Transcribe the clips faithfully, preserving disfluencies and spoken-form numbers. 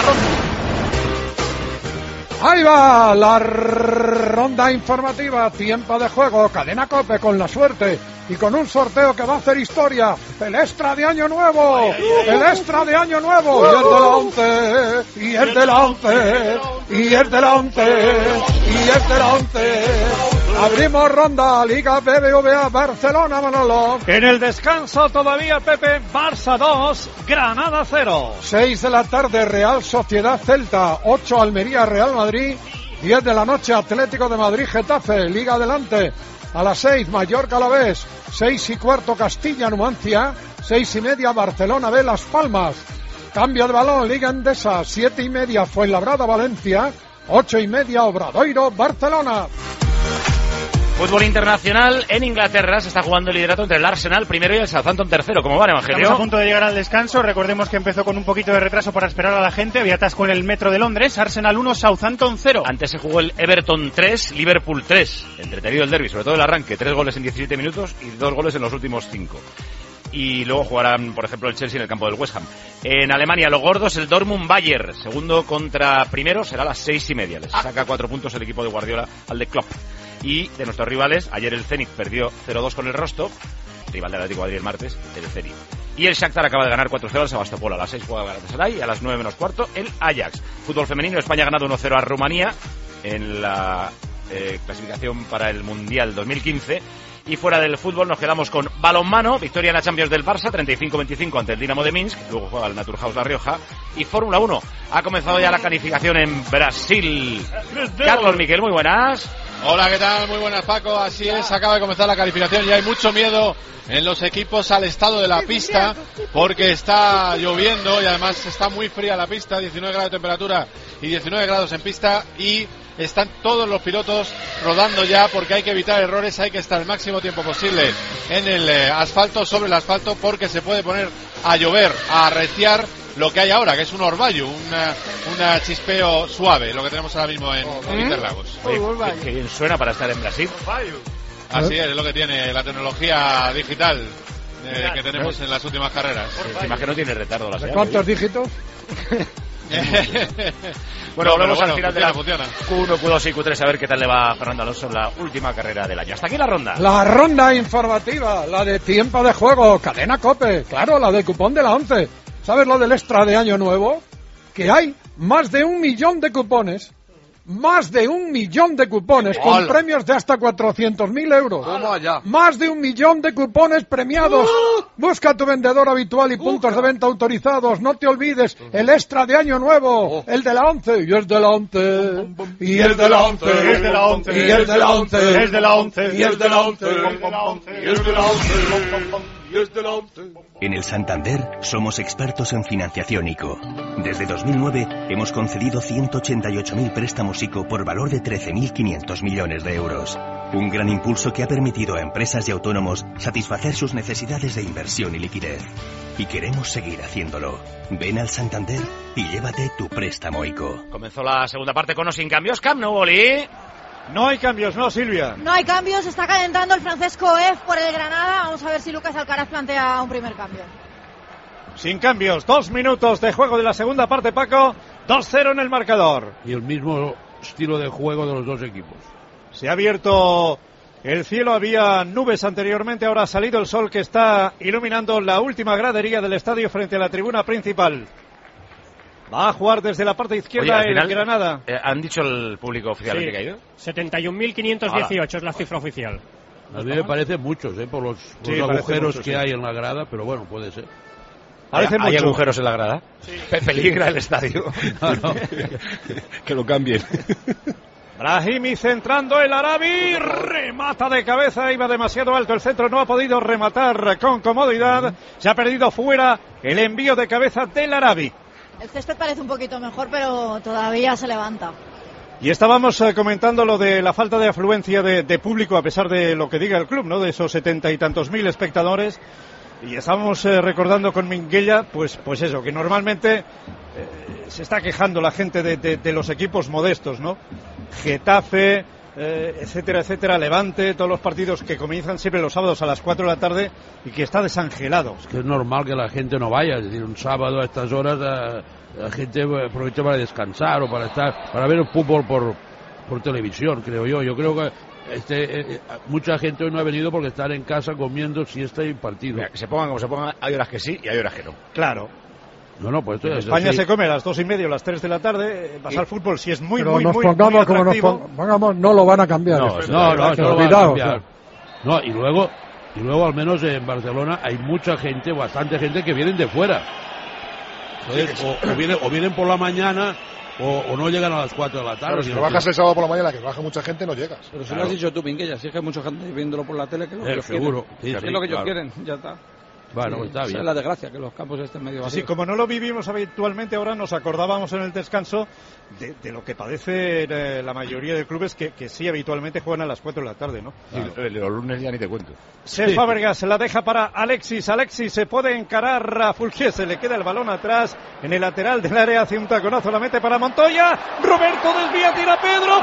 ronda. Ahí va la ronda informativa, tiempo de juego, Cadena COPE con la suerte y con un sorteo que va a hacer historia, el extra de Año Nuevo, ay, ay, ay, el extra de Año Nuevo, uh, y el delante, y el delante, y el delante, y el delante. Abrimos ronda, Liga B B V A, Barcelona, Manolo. En el descanso todavía, Pepe, Barça dos, Granada cero. seis de la tarde, Real Sociedad Celta, ocho Almería, Real Madrid, diez de la noche, Atlético de Madrid, Getafe, Liga adelante. A las seis, Mallorca Alavés, seis y cuarto, Castilla Numancia, seis y media, Barcelona B, Las Palmas. Cambio de balón, Liga Endesa, siete y media, Fuenlabrada Valencia, ocho y media, Obradoiro Barcelona. Fútbol internacional en Inglaterra, se está jugando el liderato entre el Arsenal primero y el Southampton tercero. ¿Cómo van, Evangelio? Estamos a punto de llegar al descanso. Recordemos que empezó con un poquito de retraso para esperar a la gente. Había atasco en el metro de Londres. Arsenal uno, Southampton cero. Antes se jugó el Everton tres, Liverpool tres. Entretenido el derbi, sobre todo el arranque. Tres goles en diecisiete minutos y dos goles en los últimos cinco. Y luego jugarán, por ejemplo, el Chelsea en el campo del West Ham. En Alemania, los gordos, el Dortmund Bayern. Segundo contra primero será a las seis y media. Les saca cuatro puntos el equipo de Guardiola al de Klopp. Y de nuestros rivales, ayer el Zenit perdió cero dos con el Rostov, rival del Atlético de Madrid el martes, el Zenit. Y el Shakhtar acaba de ganar cuatro cero al Sebastopol. A las seis juega el Galatasaray y a las nueve menos cuarto el Ajax. Fútbol femenino, España ha ganado uno cero a Rumanía en la eh, clasificación para el Mundial dos mil quince. Y fuera del fútbol nos quedamos con balonmano, victoria en la Champions del Barça, treinta y cinco veinticinco ante el Dinamo de Minsk, luego juega el Naturhaus La Rioja, y Fórmula uno. Ha comenzado ya la calificación en Brasil. Carlos Miquel, muy buenas. Hola, ¿qué tal? Muy buenas, Paco. Así es, acaba de comenzar la calificación y hay mucho miedo en los equipos al estado de la pista porque está lloviendo y además está muy fría la pista, diecinueve grados de temperatura y diecinueve grados en pista, y están todos los pilotos rodando ya porque hay que evitar errores, hay que estar el máximo tiempo posible en el eh, asfalto, sobre el asfalto, porque se puede poner a llover, a arreciar lo que hay ahora, que es un orvallo, una, una chispeo suave, lo que tenemos ahora mismo en, oh, en Interlagos. Oye, qué, qué bien suena para estar en Brasil. Así es, es lo que tiene la tecnología digital eh, que tenemos en las últimas carreras. Encima que no tiene retardo la señal. ¿Cuántos dígitos? Bueno, no, volvemos bueno, al final funciona, de la funciona. Q uno, Q dos y Q tres a ver qué tal le va a Fernando Alonso en la última carrera del año. Hasta aquí la ronda. La ronda informativa, la de tiempo de juego, Cadena COPE, claro, la del cupón de la once. ¿Sabes lo del extra de Año Nuevo? Que hay más de un millón de cupones. Más de un millón de cupones con ¡Hola! Premios de hasta cuatrocientos mil euros. ¿Cómo allá? Más de un millón de cupones premiados. ¡Uh! Busca tu vendedor habitual y puntos uh, de venta autorizados. No te olvides, el extra de Año Nuevo, el de la once, y el de la once, y el de la once, y el de la once, y el de la once, y el de la once, y el de la once, y el de la once, y el de la once. En el Santander somos expertos en financiación I C O. Desde dos mil nueve hemos concedido ciento ochenta y ocho mil préstamos I C O por valor de trece mil quinientos millones de euros. Un gran impulso que ha permitido a empresas y autónomos satisfacer sus necesidades de inversión y liquidez. Y queremos seguir haciéndolo. Ven al Santander y llévate tu préstamo I C O. Comenzó la segunda parte con o sin cambios. Camp Nou, Oli. No hay cambios, ¿no, Silvia? No hay cambios, está calentando el francés Coef por el Granada. Vamos a ver si Lucas Alcaraz plantea un primer cambio. Sin cambios, dos minutos de juego de la segunda parte, Paco. dos cero en el marcador. Y el mismo estilo de juego de los dos equipos. Se ha abierto el cielo, había nubes anteriormente, ahora ha salido el sol que está iluminando la última gradería del estadio frente a la tribuna principal. Va a jugar desde la parte izquierda. Oye, el final, Granada. Eh, ¿Han dicho el público oficialmente sí, que ha ido? setenta y un mil quinientos dieciocho es la cifra oficial. A mí me parecen muchos, ¿eh? Por los, sí, los agujeros mucho, que sí. hay en la grada, pero bueno, puede ser. ¿Hay, ¿Hay agujeros en la grada? Sí. Peligra el estadio. No, no. Que lo cambien. Brahimi centrando el Arabi, remata de cabeza, iba demasiado alto el centro, no ha podido rematar con comodidad, se ha perdido fuera el envío de cabeza del Arabi. El césped parece un poquito mejor, pero todavía se levanta. Y estábamos eh, comentando lo de la falta de afluencia de, de público, a pesar de lo que diga el club, ¿no? De esos setenta y tantos mil espectadores. Y estábamos eh, recordando con Minguella, pues, pues eso, que normalmente eh, se está quejando la gente de, de, de los equipos modestos, ¿no? Getafe, eh, etcétera, etcétera, Levante, todos los partidos que comienzan siempre los sábados a las cuatro de la tarde y que está desangelado. Es que es normal que la gente no vaya, es decir, un sábado a estas horas la, la gente aprovecha para descansar o para estar, para ver el fútbol por, por televisión, creo yo. Yo creo que este, eh, mucha gente hoy no ha venido porque están en casa comiendo siesta y partido. Mira, que se pongan como se pongan, hay horas que sí y hay horas que no. Claro. No, no, pues esto en es España así. se come a las dos y media, a las tres de la tarde, pasa el fútbol, si es muy, Pero muy, nos muy, pongamos muy como nos atractivo. pongamos, no lo van a cambiar. No, eso. no, no, Que no lo van a olvidaos, cambiar. ¿eh? No, y luego, y luego al menos en Barcelona hay mucha gente, bastante gente que vienen de fuera. Entonces, o, o, vienen, o vienen por la mañana o, o no llegan a las cuatro de la tarde. Claro, si lo bajas el sábado por la mañana, que baja mucha gente, no llegas. Pero si Claro. lo has dicho tú, Pinquella, si es que hay mucha gente viéndolo por la tele, que es lo que Eh, ellos seguro. quieren. Sí, Si sí, es lo que ellos claro. quieren, ya está. Bueno, Sí, está esa bien. es la desgracia, que los campos estén medio vacíos. Sí, como no lo vivimos habitualmente, ahora nos acordábamos en el descanso de, de lo que padece eh, la mayoría de clubes que, que sí habitualmente juegan a las cuatro de la tarde, ¿no? Claro. Y los lunes ya ni te cuento. Cesc Fábregas la deja para Alexis. Alexis se puede encarar a Fulquier. Se le queda el balón atrás en el lateral del área. Hace un taconazo, la mete para Montoya. Roberto desvía, tira Pedro.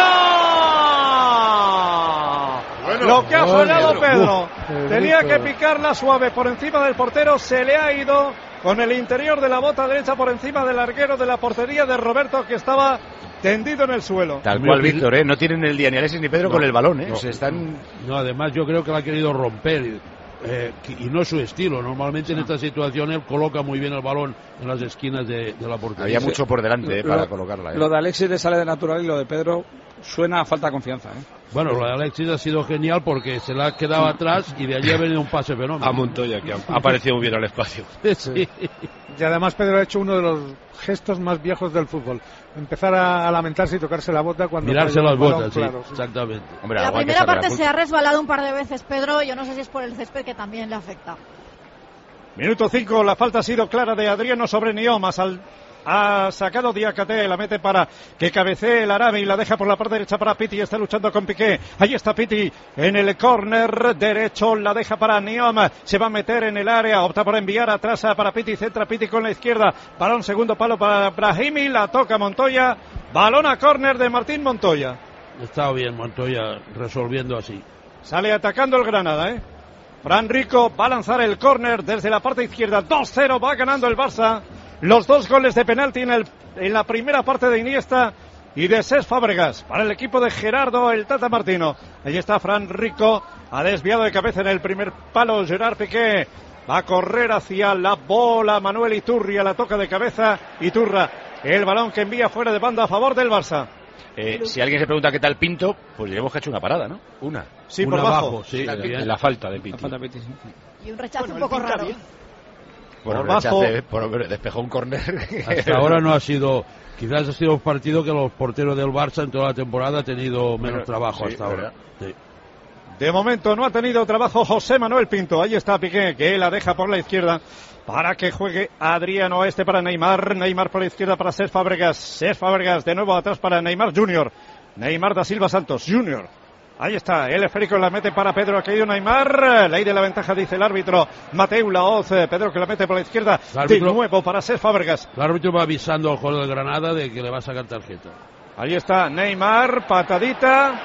¡Fuera! Bueno, Lo que ha bueno, fallado Pedro. Uf, Pedrito. Tenía que picarla suave por encima del portero. Se le ha ido con el interior de la bota derecha por encima del larguero de la portería de Roberto, que estaba tendido en el suelo. Tal cual, Víctor, ¿eh? No tienen el día ni Alexis ni Pedro No, con el balón, ¿eh? no. Se están... No, además yo creo que la ha querido romper eh, y no es su estilo. Normalmente en esta situación él coloca muy bien el balón en las esquinas de, de la portería. Había mucho por delante, ¿eh? Lo- Para colocarla, ¿eh? Lo de Alexis le sale de natural y lo de Pedro suena a falta de confianza, ¿eh? Bueno, lo de Alexis ha sido genial porque se la ha quedado atrás y de allí ha venido un pase fenómeno. A Montoya, que ha aparecido muy bien al espacio. Sí. Y además Pedro ha hecho uno de los gestos más viejos del fútbol. Empezar a, a lamentarse y tocarse la bota cuando... Mirarse falla las un balón, botas, sí, claro, sí. exactamente. Hombre, La algo hay que primera saber parte la se ha resbalado un par de veces Pedro, yo no sé si es por el césped que también le afecta. Minuto cinco, la falta ha sido clara de Adriano sobre Niomas. Al, ha sacado Diakate, la mete para que cabecee el Arabi y la deja por la parte derecha para Piti. Está luchando con Piqué. Ahí está Piti en el córner derecho. La deja para Niom. Se va a meter en el área. Opta por enviar atrás para Piti. Centra Piti con la izquierda. Balón segundo palo para Brahimi. La toca Montoya. Balón a córner de Martín Montoya. Ha estado bien Montoya resolviendo así. Sale atacando el Granada, ¿eh? Fran Rico va a lanzar el córner desde la parte izquierda. dos cero va ganando el Barça. Los dos goles de penalti en, el, en la primera parte de Iniesta y de Cesc Fábregas para el equipo de Gerardo el Tata Martino. Ahí está Fran Rico. Ha desviado de cabeza en el primer palo Gerard Piqué. Va a correr hacia la bola Manuel Iturria. La toca de cabeza Iturra. El balón que envía fuera de banda a favor del Barça. Eh, si alguien se pregunta qué tal Pinto, pues diremos que ha hecho una parada, ¿no? Una. Sí, Una por bajo. abajo, sí, La, bien. la falta de Piti. La falta de Piti, sí. Y un rechazo Bueno, un poco él pinta raro. bien. Por Por bajo. rechace, por despejó un córner. Hasta ahora no ha sido, quizás ha sido un partido que los porteros del Barça en toda la temporada ha tenido menos Bueno, trabajo sí, hasta ahora. verdad. Sí. De momento no ha tenido trabajo José Manuel Pinto. Ahí está Piqué, que la deja por la izquierda para que juegue Adriano. Este para Neymar. Neymar por la izquierda para Cesc Fábregas. Cesc Fábregas de nuevo atrás para Neymar Junior. Neymar da Silva Santos Junior. Ahí está, el esférico la mete para Pedro, ha caído Neymar, ley de la ventaja dice el árbitro, Mateu Laoz, Pedro que la mete por la izquierda, de nuevo para Cesc Fábregas. El árbitro va avisando al jugador de Granada de que le va a sacar tarjeta. Ahí está Neymar, patadita,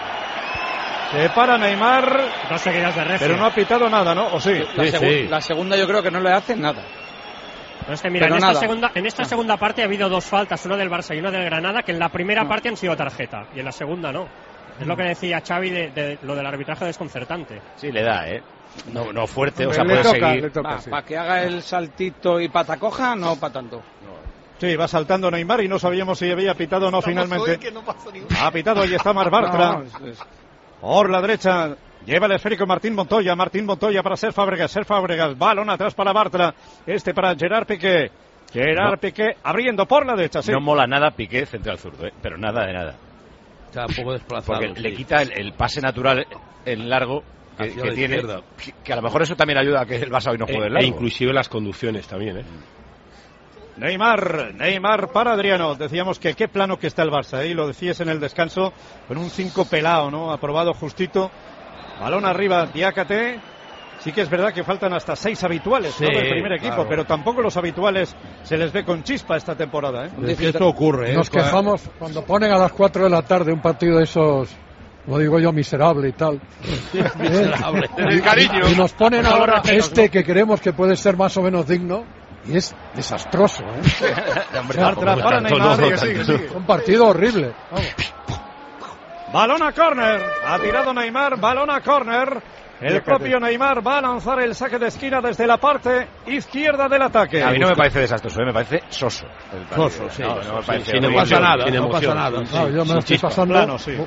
se para Neymar, Dos seguidas de refe. pero no ha pitado nada, ¿no? ¿O sí? La, Sí, segu- sí. la segunda yo creo que no le hacen nada. Pero es que mira, Pero en esta, nada. segunda, en esta segunda parte ha habido dos faltas, una del Barça y una del Granada, que en la primera parte han sido tarjeta y en la segunda no. Es lo que decía Xavi de, de lo del arbitraje desconcertante. Sí, le da, ¿eh? No, no fuerte, o sea, le puede toca, seguir. le toca, Para sí. que haga el saltito y patacoja, no para tanto. Sí, va saltando Neymar y no sabíamos si había pitado o no finalmente. Ha pitado, ahí está Mar Bartra. No, es- es- Por la derecha lleva el esférico Martín Montoya. Martín Montoya para Cesc Fábregas. Cesc Fábregas, balón atrás para Bartra. Este para Gerard Piqué. Gerard No. Piqué abriendo por la derecha. Sí. No mola nada Piqué central zurdo, ¿eh? Pero nada de nada. Está un poco desplazado. Porque sí. le quita el, el pase natural en largo que, Hacia que la tiene. izquierda. Que, que a lo mejor eso también ayuda a que el Barça hoy no juegue E, el largo. e inclusive las conducciones también, ¿eh? Neymar, Neymar para Adriano. Decíamos que qué plano que está el Barça, ¿eh? Y lo decías en el descanso, con un cinco pelado, ¿no? Aprobado justito. Balón arriba, Diácate. Sí que es verdad que faltan hasta seis habituales, Sí, ¿no?, del primer equipo, claro. pero tampoco los habituales se les ve con chispa esta temporada, ¿eh? Es que esto ocurre, ¿eh? Nos quejamos cuando ponen a las cuatro de la tarde un partido de esos, lo digo yo, miserable y tal. Miserable. El cariño. Y nos ponen ahora este que creemos que puede ser más o menos digno y es desastroso, ¿eh? Bartra para Neymar. Un partido horrible. Vamos. Balón a córner. Ha tirado Neymar, balón a córner. El propio Neymar va a lanzar el saque de esquina desde la parte izquierda del ataque. A mí no me parece desastroso, ¿eh? Me parece soso. el partido. Soso, sí. No, no me Sí, parece sí, no horrible. pasa nada, Sin no pasa emoción. nada. No, yo me sin lo estoy chispa. pasando. Plano, sí.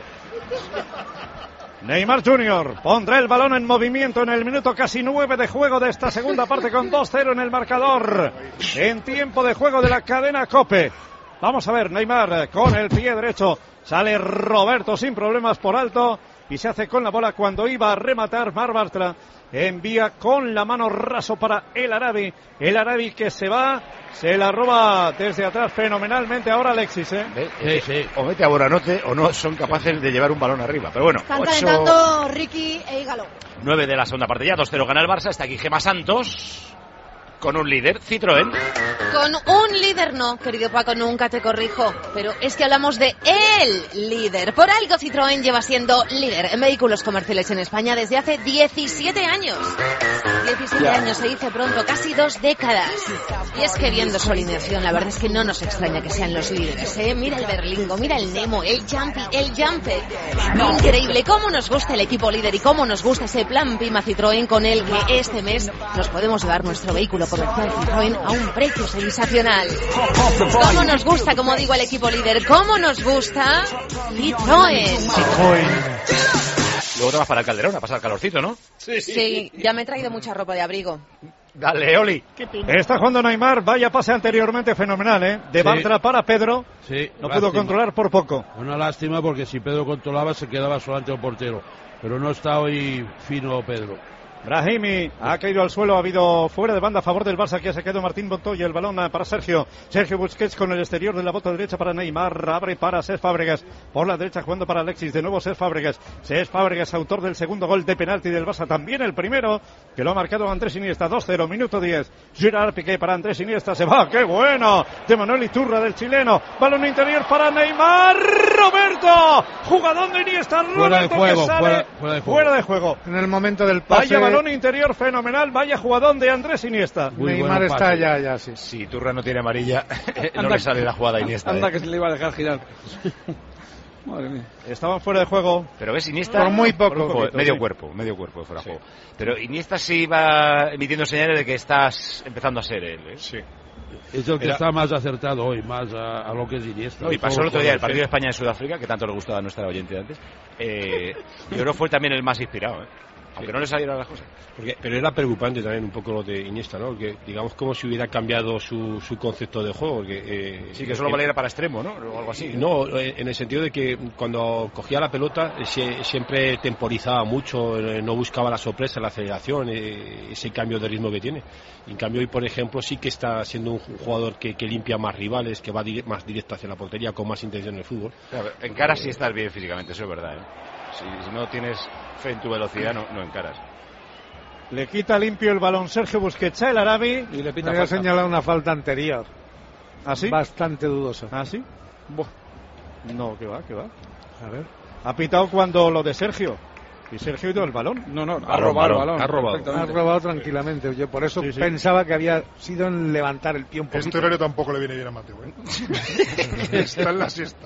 Neymar junior pondrá el balón en movimiento en el minuto casi nueve de juego de esta segunda parte con dos cero en el marcador. En tiempo de juego de la cadena COPE. Vamos a ver, Neymar con el pie derecho. Sale Roberto sin problemas por alto y se hace con la bola cuando iba a rematar Marc Bartra. Envía con la mano raso para El Arabi. El Arabi que se va, se la roba desde atrás fenomenalmente ahora Alexis, ¿eh? Sí, sí. O mete a Boranote o no son capaces de llevar un balón arriba. Pero bueno, Están ocho, calentando Ricky e Hígalo. nueve de la segunda parte ya, dos cero gana el Barça. Está aquí Gemma Santos con un líder, Citroën. Con un líder no, querido Paco, nunca te corrijo, pero es que hablamos de el líder. Por algo Citroën lleva siendo líder en vehículos comerciales en España desde hace diecisiete años. diecisiete años, se dice pronto, casi dos décadas. Y es que viendo su alineación, la verdad es que no nos extraña que sean los líderes, ¿eh? Mira el Berlingo, mira el Nemo, el Jumpy, el Jumper. Increíble, cómo nos gusta el equipo líder y cómo nos gusta ese plan Pima Citroën con el que este mes nos podemos llevar nuestro vehículo comercial Citroën a un precio sensacional. Cómo nos gusta, como digo, el equipo líder, cómo nos gusta Citroën. Luego te vas para el Calderón a pasar calorcito, ¿no? Sí, ya me he traído mucha ropa de abrigo. Dale, Oli. Está jugando Neymar, vaya pase anteriormente fenomenal, ¿eh? De Sí. Bartra para Pedro. Sí, No lástima. pudo controlar por poco. Una lástima porque si Pedro controlaba se quedaba solamente el portero. Pero no está hoy fino Pedro. Brahimi ha caído al suelo, ha habido fuera de banda a favor del Barça, que se quedó Martín Montoya, el balón para Sergio. Sergio Busquets con el exterior de la bota derecha para Neymar, abre para Cesc Fábregas, por la derecha jugando para Alexis, de nuevo Cesc Fábregas. Cesc Fábregas, autor del segundo gol de penalti del Barça, también el primero, que lo ha marcado Andrés Iniesta, dos cero, minuto diez. Gerard Piqué para Andrés Iniesta, se va, ¡qué bueno! De Manuel Iturra del chileno, balón interior para Neymar, Roberto, jugador de Iniesta, Roberto, Fuera de juego, que sale fuera- fuera de juego. fuera de juego. En el momento del pase, Vaya balón interior fenomenal, vaya jugadón de Andrés Iniesta. Muy Neymar bueno está pase. ya, ya, sí. Si Turra no tiene amarilla, no Anda- le sale la jugada a Iniesta. Anda ¿eh? que se le iba a dejar girar. Madre mía. Estaban fuera de juego. Pero ves, Iniesta... Por muy poco. Joder, poquito, medio sí. cuerpo, medio cuerpo de fuera de juego. Pero Iniesta sí va emitiendo señales de que estás empezando a ser él. ¿eh? Sí. Es el que Era- está más acertado hoy, más a, a lo que es Iniesta. No, y pasó el otro día el partido de España en Sudáfrica, que tanto le gustaba a nuestra oyente de antes. Eh, yo creo que fue también el más inspirado, ¿eh? Aunque no le salieron las cosas. Porque, pero era preocupante también un poco lo de Iniesta, ¿no? Que digamos como si hubiera cambiado su, su concepto de juego. Que, eh, Sí, que solo eh, valiera para extremo, ¿no? O algo así. No, eh, en el sentido de que cuando cogía la pelota eh, se- siempre temporizaba mucho, eh, no buscaba la sorpresa, la aceleración, eh, ese cambio de ritmo que tiene. En cambio hoy, por ejemplo, sí que está siendo un jugador que, que limpia más rivales, que va dire- más directo hacia la portería, con más intención en el fútbol. Claro, en cara sí estás bien físicamente, eso es verdad, ¿eh? Si, si no tienes fe en tu velocidad, no, no encaras. Le quita limpio el balón Sergio Busquets a El Arabi. Y le Me pita había falta. señalado una falta anterior. ¿Así? Bastante dudosa. ¿Así? No, que va, que va. A ver. Ha pitado cuando lo de Sergio. Y Sergio ha ido el balón. No, no, ha Balón, robado el balón, balón. ha robado. Ha perfectamente. robado tranquilamente. Yo por eso Sí, sí. pensaba que había sido en levantar el pie un poquito. Este horario tampoco le viene bien a Mateo, ¿eh? Está en la siesta.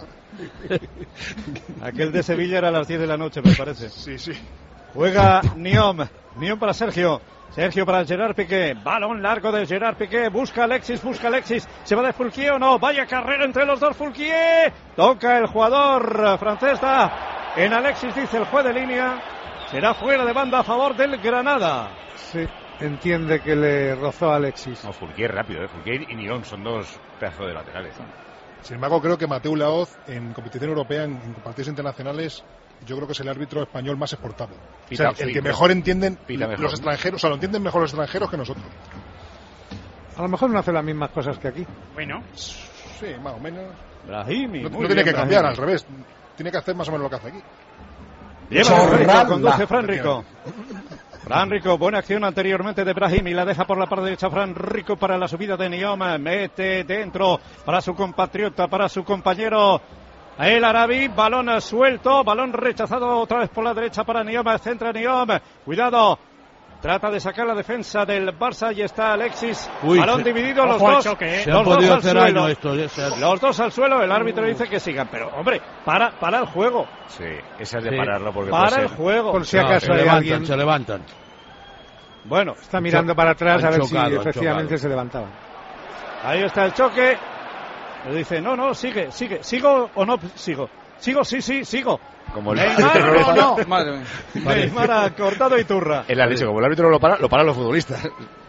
Aquel de Sevilla era a las diez de la noche, me parece. Sí, sí. Juega Niom. Niom para Sergio. Sergio para Gerard Piqué. Balón largo de Gerard Piqué. Busca Alexis, busca Alexis. ¿Se va de Fulquier o no? Vaya carrera entre los dos. Fulquier. Toca el jugador francés. Da en Alexis, dice el juez de línea. Será fuera de banda a favor del Granada. Sí, entiende que le rozó a Alexis. No, Fulquier rápido, ¿eh? Fulquier y Nilón son dos pedazos de laterales. Sin embargo, creo que Mateu Laoz, en competición europea, en, en partidos internacionales, yo creo que es el árbitro español más exportable. Pita- o sea, el sí, que pero- mejor entienden pita mejor. los extranjeros, o sea, lo entienden mejor los extranjeros que nosotros. A lo mejor no hace las mismas cosas que aquí. Bueno. Sí, más o menos. Brahimi. No, muy no tiene bien, que cambiar, Brahimi. al revés. Tiene que hacer más o menos lo que hace aquí. Lleva Fran Rico, conduce Fran Rico. Fran Rico, buena acción anteriormente de Brahim y la deja por la parte derecha Fran Rico para la subida de Niom, mete dentro para su compatriota, para su compañero El Arabi, balón suelto, balón rechazado otra vez por la derecha para Niom, centra Niom, cuidado, trata de sacar la defensa del Barça y está Alexis, Uy, balón se, dividido, los ojo, dos, choque, ¿eh? se los han dos podido al hacer suelo, daño esto, ¿eh? Se- los dos al suelo, el árbitro dice que sigan, pero hombre, para, para el juego, Sí, esa es de Sí. pararlo porque para puede el ser. juego. Por si No, acaso se hay levantan, alguien se levantan. Bueno, está mirando para atrás han a ver chocado, si han efectivamente chocado. se levantaban. ahí está el choque. Le dice, no, no, sigue, sigue, ¿sigo o no sigo? Sigo, sí, sí, sigo. Como el, Neymar, árbitro no, lo- no. Madre mía. Neymar ha cortado y turra. Él ha dicho, como el árbitro lo para, lo paran los futbolistas.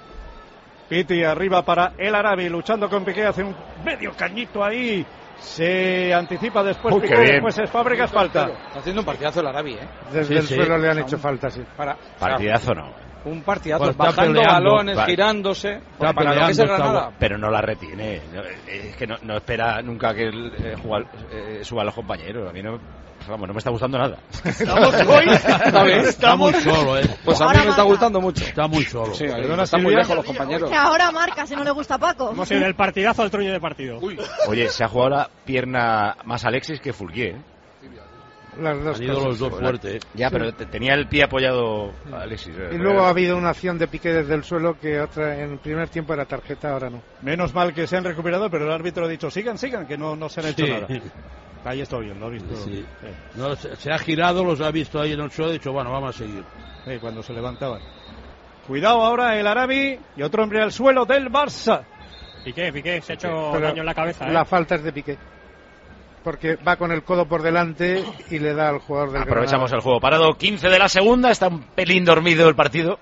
Piti arriba para El Arabi, luchando con Piqué, hace un medio cañito ahí. Se anticipa después Uy, qué Piqué, bien. después es Fábregas, falta. Está haciendo un partidazo el Arabi, ¿eh? Desde Sí, el sí. suelo le han hecho falta, sí. Para, Partidazo no. un partidazo, Bueno, está bajando peleando, balones, vale. girándose. Está para lo que es peleando, el está Granada. Pero no la retiene. No, es que no, no espera nunca que él eh, jugar- eh, suba a los compañeros. A mí no, vamos, no me está gustando nada. Estamos hoy. Está bien. Está muy solo, ¿eh? Pues a mí Ahora me está marca. gustando mucho. Está muy solo. Sí, ahí Perdona, están muy Silvia. lejos los compañeros. Que ahora marca si no le gusta a Paco. Hemos ido del partidazo al truño de partido. Oye, se ha jugado la pierna más Alexis que Fulquier. ¿eh? Las dos Han ido cosas. los dos fuertes, ¿eh? Ya, pero te- tenía el pie apoyado Alexis. eh. Y luego ha habido una acción de Piqué desde el suelo que otra en el primer tiempo era tarjeta, ahora no. Menos mal que se han recuperado, pero el árbitro ha dicho, sigan, sigan, que no, no se han hecho Sí. nada. Ahí está bien, lo ha visto. Sí. Sí. No, se, se ha girado, los ha visto ahí en el suelo y ha dicho, bueno, vamos a seguir. Sí, cuando se levantaban. Cuidado ahora el Arabi y otro hombre al suelo del Barça. Piqué, Piqué, se ha hecho Pero daño en la cabeza, ¿eh? La falta es de Piqué. Porque va con el codo por delante y le da al jugador del Aprovechamos Granada. el juego parado. quince de la segunda. Está un pelín dormido el partido.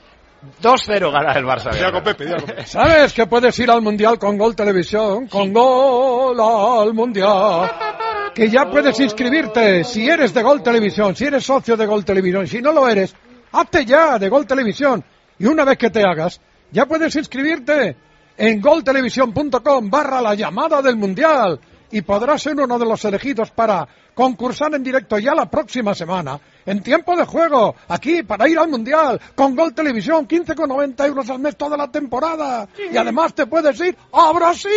dos cero gana el Barça. Diago Pepe, Diago Pepe. ¿Sabes que puedes ir al Mundial con Gol Televisión? Con Gol al Mundial. Que ya puedes inscribirte si eres de Gol Televisión, si eres socio de Gol Televisión. Si no lo eres, hazte ya de Gol Televisión. Y una vez que te hagas, ya puedes inscribirte en goltelevisión.com barra la llamada del Mundial. Y podrás ser uno de los elegidos para concursar en directo ya la próxima semana, en tiempo de juego, aquí para ir al Mundial, con Gol Televisión, quince con noventa euros al mes toda la temporada. Y además te puedes ir a Brasil.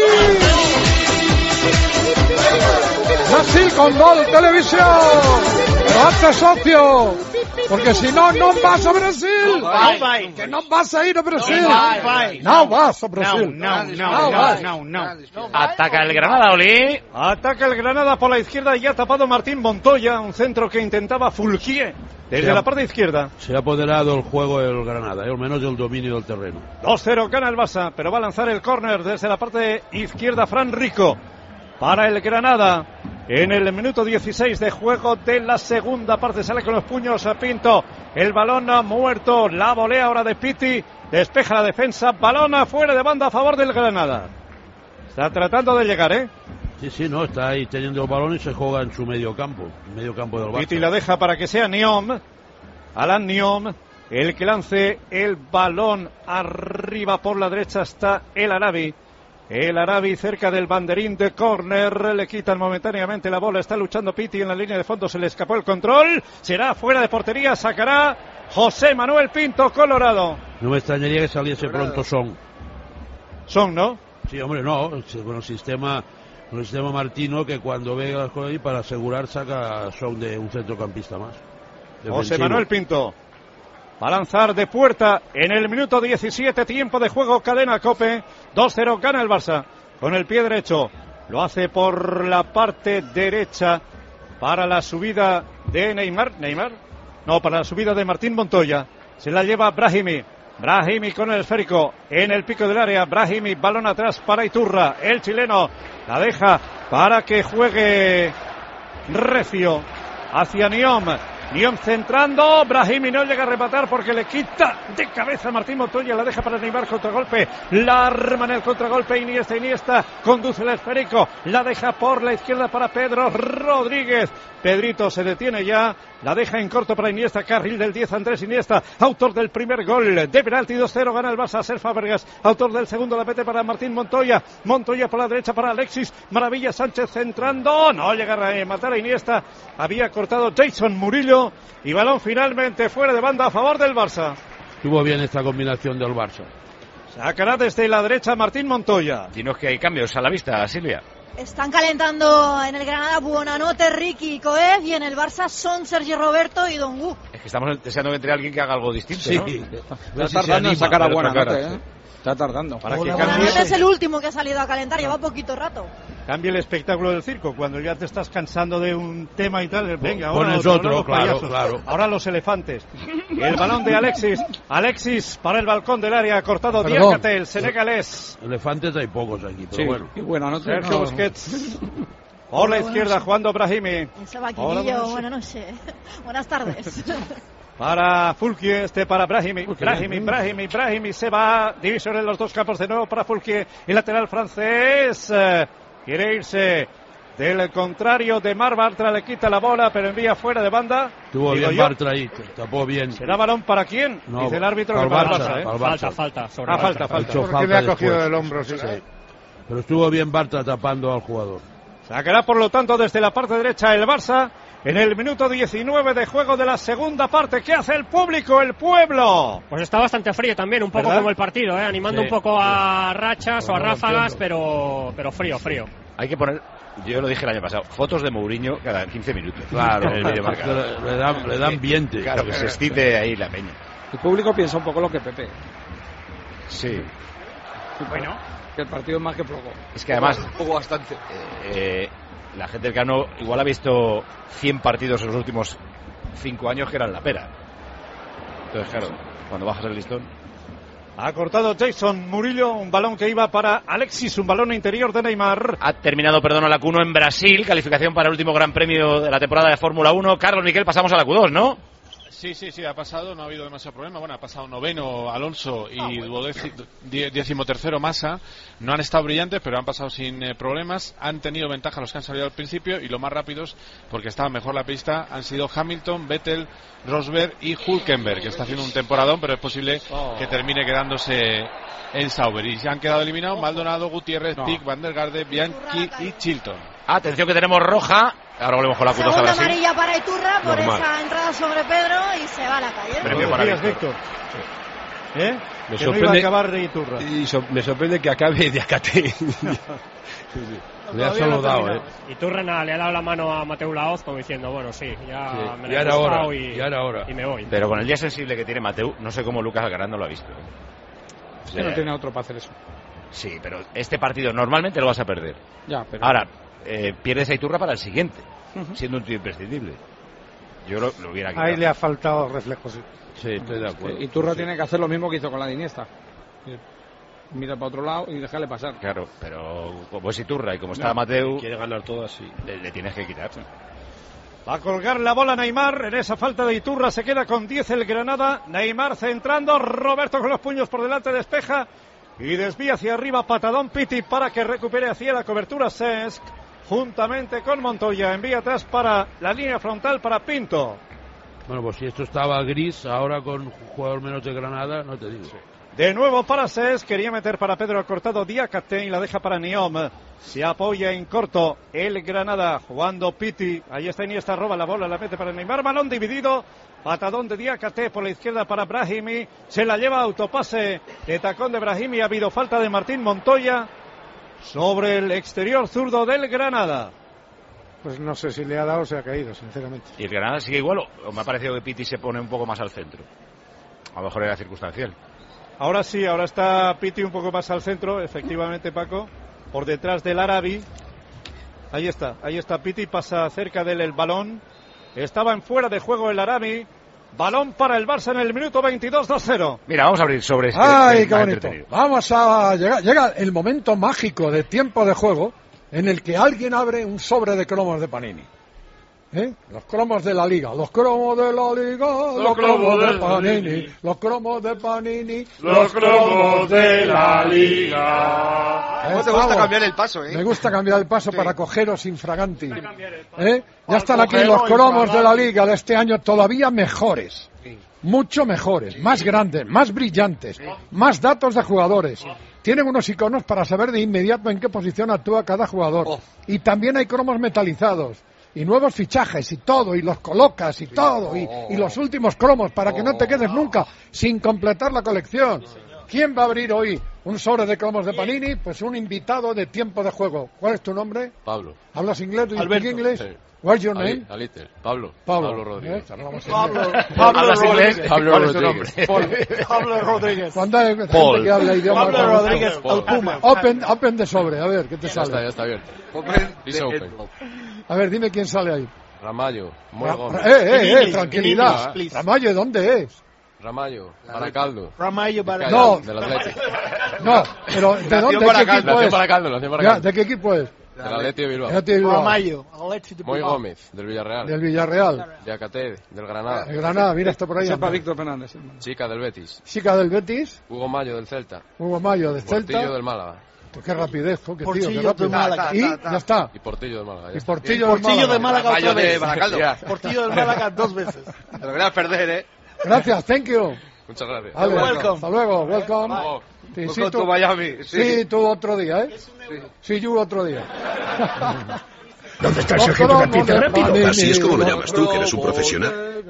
Brasil con Gol Televisión. Pero hazte socio, porque si no, no vas a Brasil. Que no vas a ir a Brasil. No vas a Brasil. No, No no, vas. no, no, no. Ataca el Granada, Oli. Ataca el Granada por la izquierda y ha tapado Martín Montoya, un centro que intentaba Fulquier desde Sí. la parte izquierda. Se ha apoderado el juego el Granada, ¿eh? Al menos del dominio del terreno. dos cero gana el Barça, pero va a lanzar el córner desde la parte izquierda Fran Rico para el Granada. En el minuto dieciséis de juego de la segunda parte sale con los puños a Pinto. El balón ha muerto, la volea ahora de Piti, despeja la defensa, balón afuera de banda a favor del Granada. Está tratando de llegar, ¿eh? Sí, sí, no, está ahí teniendo el balón y se juega en su medio campo, medio campo del Barça. Piti la deja para que sea Niom, Alan Niom, el que lance el balón arriba por la derecha está el Arabi. El Arabi cerca del banderín de córner, le quitan momentáneamente la bola, está luchando Piti en la línea de fondo, se le escapó el control, será fuera de portería, sacará José Manuel Pinto, Colorado. No me extrañaría que saliese pronto Son. Son, ¿no? Sí, hombre, no, con el sistema, con el sistema Martino que cuando ve las cosas ahí para asegurar saca a Son de un centrocampista más. José Defensivo. Manuel Pinto va a lanzar de puerta en el minuto diecisiete, tiempo de juego, cadena COPE, dos cero gana el Barça con el pie derecho, lo hace por la parte derecha para la subida de Neymar, Neymar, no, para la subida de Martín Montoya, se la lleva Brahimi, Brahimi con el esférico en el pico del área, Brahimi, balón atrás para Iturra, el chileno la deja para que juegue recio hacia Niom. Niom centrando, Brahimi no llega a rematar porque le quita de cabeza a Martín Montoya, la deja para Neymar, contragolpe, la arma en el contragolpe, Iniesta, Iniesta, conduce el esférico, la deja por la izquierda para Pedro Rodríguez, Pedrito se detiene ya, La deja en corto para Iniesta, carril del diez, Andrés Iniesta, autor del primer gol de penalti, dos cero, gana el Barça, Cesc Fábregas, autor del segundo, la mete para Martín Montoya, Montoya por la derecha para Alexis, Maravilla Sánchez centrando, no llega a matar a Iniesta, había cortado Jason Murillo, y balón finalmente fuera de banda a favor del Barça. Estuvo bien esta combinación del Barça. Sacará desde la derecha Martín Montoya. Dinos que hay cambios a la vista, Silvia. Están calentando en el Granada Buonanotte, Ricky y Coez, y en el Barça son Sergi Roberto y Dongu. Es que estamos deseando que entre alguien que haga algo distinto, sí. ¿no? Está tardando en sacar a Buonanotte, ¿eh? Está tardando. Para que Buonanotte es el último que ha salido a calentar, lleva poquito rato. Cambie el espectáculo del circo, cuando ya te estás cansando de un tema y tal, venga, ahora pones otro, otro, ahora claro, payasos, claro. Ahora los elefantes. El balón de Alexis, Alexis para el balcón del área, cortado Perdón. Diácate, el senegalés. Elefantes hay pocos aquí, pero Sí, bueno. y Buonanotte. Sergio no. Busquets. Por la izquierda, jugando Brahimi. Ese Ahora vaquilillo, vamos. buenas noches. Buenas tardes. Para Fulquier, este para Brahimi, Brahimi, Brahimi, Brahimi se va, división en los dos campos de nuevo para Fulquier, el lateral francés, eh, quiere irse del contrario de Mar, Bartra le quita la bola, pero envía fuera de banda. Estuvo Digo bien yo, Bartra ahí, tapó bien. ¿será balón para quién? No, Dice el árbitro para que el para el Barça, Barça, ¿eh? para el Barça. Falta, falta. Sobre Ah, Barça. falta, falta. Ha hecho Porque falta le ha cogido después. el hombro, sí. Sí. Pero estuvo bien Bartra tapando al jugador. Sacará por lo tanto desde la parte derecha el Barça en el minuto diecinueve de juego de la segunda parte. ¿Qué hace el público, el pueblo? Pues está bastante frío también, un poco ¿Verdad? como el partido, ¿eh? Animando Sí. un poco a rachas o a Bueno, no ráfagas, entiendo. pero, pero frío, frío. Hay que poner, yo lo dije el año pasado, fotos de Mourinho cada quince minutos. Claro, En el vídeo marcador. le, le da, le da ambiente. Claro, que se excite ahí la peña. El público piensa un poco lo que Pepe. Sí. Bueno. Que el partido es más que poco. Es que además, Un poco bastante. eh, la gente del Cano igual ha visto cien partidos en los últimos cinco años que eran la pera. Entonces, claro, cuando bajas el listón... Ha cortado Jason Murillo, un balón que iba para Alexis, un balón interior de Neymar. Ha terminado, perdón, la Q uno en Brasil, calificación para el último Gran Premio de la temporada de Fórmula uno. Carlos Miquel, pasamos a la Q dos, ¿no? Sí, sí, sí, ha pasado, no ha habido demasiado problema. Bueno, ha pasado noveno Alonso y duodécimo, die- decimotercero Massa. No han estado brillantes, pero han pasado sin eh, problemas. Han tenido ventaja los que han salido al principio y los más rápidos, porque estaba mejor la pista, han sido Hamilton, Vettel, Rosberg y Hülkenberg, que está haciendo un temporadón, pero es posible que termine quedándose en Sauber. Y se han quedado eliminados Maldonado, Gutiérrez, No. Pic, Van der Garde, Bianchi y Chilton. Atención que tenemos roja. Ahora volvemos con la Q dos a Segunda Brasil. amarilla para Iturra por Normal. esa entrada sobre Pedro y se va a la calle. Premio Buenos para días, Víctor. Víctor. ¿Eh? Me que no iba a sorprende, acabar de Iturra. y so- me sorprende que acabe de Acate. Le ha saludado, ¿eh? Y Turrena le ha dado la mano a Mateu Laoz como diciendo, bueno, sí, ya Sí, me ya la he era gustado hora, y, ya era hora. y me voy. Pero con el día sensible que tiene Mateu, no sé cómo Lucas Alcaraz no lo ha visto. Es que no tiene otro para hacer eso. Sí, pero este partido normalmente lo vas a perder. Ya, pero. Ahora, eh, pierdes a Iturra para el siguiente, siendo un tío imprescindible. Yo lo, lo hubiera quitado. Ahí le ha faltado reflejos. Sí. Sí, estoy de acuerdo. Y Turra tiene que hacer lo mismo que hizo con la de Iniesta. Mira para otro lado y dejarle pasar. Claro, pero como es Iturra y como está No, Mateu, Quiere ganar todas, sí. le, le tienes que quitar. Va a colgar la bola Neymar, en esa falta de Iturra se queda con diez el Granada. Neymar centrando, Roberto con los puños por delante, despeja y desvía hacia arriba, patadón Piti para que recupere hacia la cobertura Cesc, juntamente con Montoya, envía atrás para la línea frontal para Pinto. Bueno, pues si esto estaba gris, ahora con un jugador menos de Granada, no te digo. De nuevo para Cesc, quería meter para Pedro ha cortado Diakate y la deja para Niom. Se apoya en corto el Granada, jugando Piti. Ahí está Iniesta, roba la bola, la mete para Neymar, balón dividido. Patadón de Diakate por la izquierda para Brahimi. Se la lleva autopase de tacón de Brahimi. Ha habido falta de Martín Montoya sobre el exterior zurdo del Granada. Pues no sé si le ha dado o se ha caído, sinceramente. ¿Y el Granada sigue igual o, o me ha parecido que Piti se pone un poco más al centro? A lo mejor era circunstancial. Ahora sí, ahora está Piti un poco más al centro, efectivamente, Paco, por detrás del Arabi. Ahí está, ahí está Piti, pasa cerca de él el balón. Estaba en fuera de juego el Arabi. Balón para el Barça en el minuto veintidós, dos cero. Mira, vamos a abrir sobre este. ¡Ay, este qué más bonito! entretenido. Vamos a llegar. Llega el momento mágico de tiempo de juego en el que alguien abre un sobre de cromos de Panini. ¿Eh? Los cromos de la liga, los cromos de la liga, los, los cromos de Panini, los cromos de Panini, los cromos de la liga. ¿Cómo te gusta cambiar el paso, eh? Me gusta cambiar el paso sí. para cogeros infraganti. ¿Eh? Ya están aquí cogero los cromos infraganti. de la liga de este año todavía mejores. Sí. Mucho mejores, más grandes, más brillantes, sí. más datos de jugadores. Tienen unos iconos para saber de inmediato en qué posición actúa cada jugador. Oh. Y también hay cromos metalizados. Y nuevos fichajes y todo, y los colocas y todo, y, y los últimos cromos para que no te quedes nunca sin completar la colección. ¿Quién va a abrir hoy un sobre de cromos de Panini? Pues un invitado de Tiempo de Juego. ¿Cuál es tu nombre? Pablo. ¿Hablas inglés? ¿Do you Alberto. speak English? Sí. What's your name? A little. Pablo. Pablo. Pablo Rodríguez. ¿Eh? Pablo, Pablo Rodríguez. Pablo ¿Cuál es Rodríguez. tu nombre? Pablo Rodríguez. Cuando hay gente Paul. que habla idioma Pablo Rodríguez, el Puma. Open, open de sobre, a ver, ¿qué te Ya sale? está, ya está bien. Open. It's open. A ver, dime quién sale ahí. Ramallo. Muy Ra- Gómez. eh, eh, eh, English, tranquilidad. English, please. Ramallo, ¿dónde es? Ramallo. Baracaldo. Ramallo para No. Del Atlético. No, pero ¿de Nació dónde? ¿De qué Baracaldo, equipo Nació es? Baracaldo, nació Ya, Baracaldo. ¿de qué equipo es? Del Atlético de Bilbao. Athletic de Bilbao. Ramallo. Alexis de Muy Bilbao. Gómez. Del Villarreal. Del Villarreal. De Acate. Del Granada. De Granada, mira, está por ahí. Sepa anda. Víctor Fernández. hermano. Chica del Betis. Chica del Betis, Hugo Mayo del Celta. Hugo Mayo de Portillo Celta. del Málaga. Qué rapidez, jo, qué tío, qué Portillo rápido. de Málaga. Y Ta, ta, ta. ya está. Y Portillo del Málaga. ya Y está. Portillo, Portillo de Málaga Ramallo otra de vez. Baracaldo. Ya. Portillo de Málaga dos veces. Te lo querías perder, eh. Gracias, thank you. Muchas gracias. Vale, Welcome. hasta luego, welcome. Vamos. Sí, Con sí, tu tú, Miami. sí, Sí. tú otro día, ¿eh? Sí, yo otro día. ¿Dónde está el sargento que apriete rápido? Así es como lo llamas tú, que eres un profesional.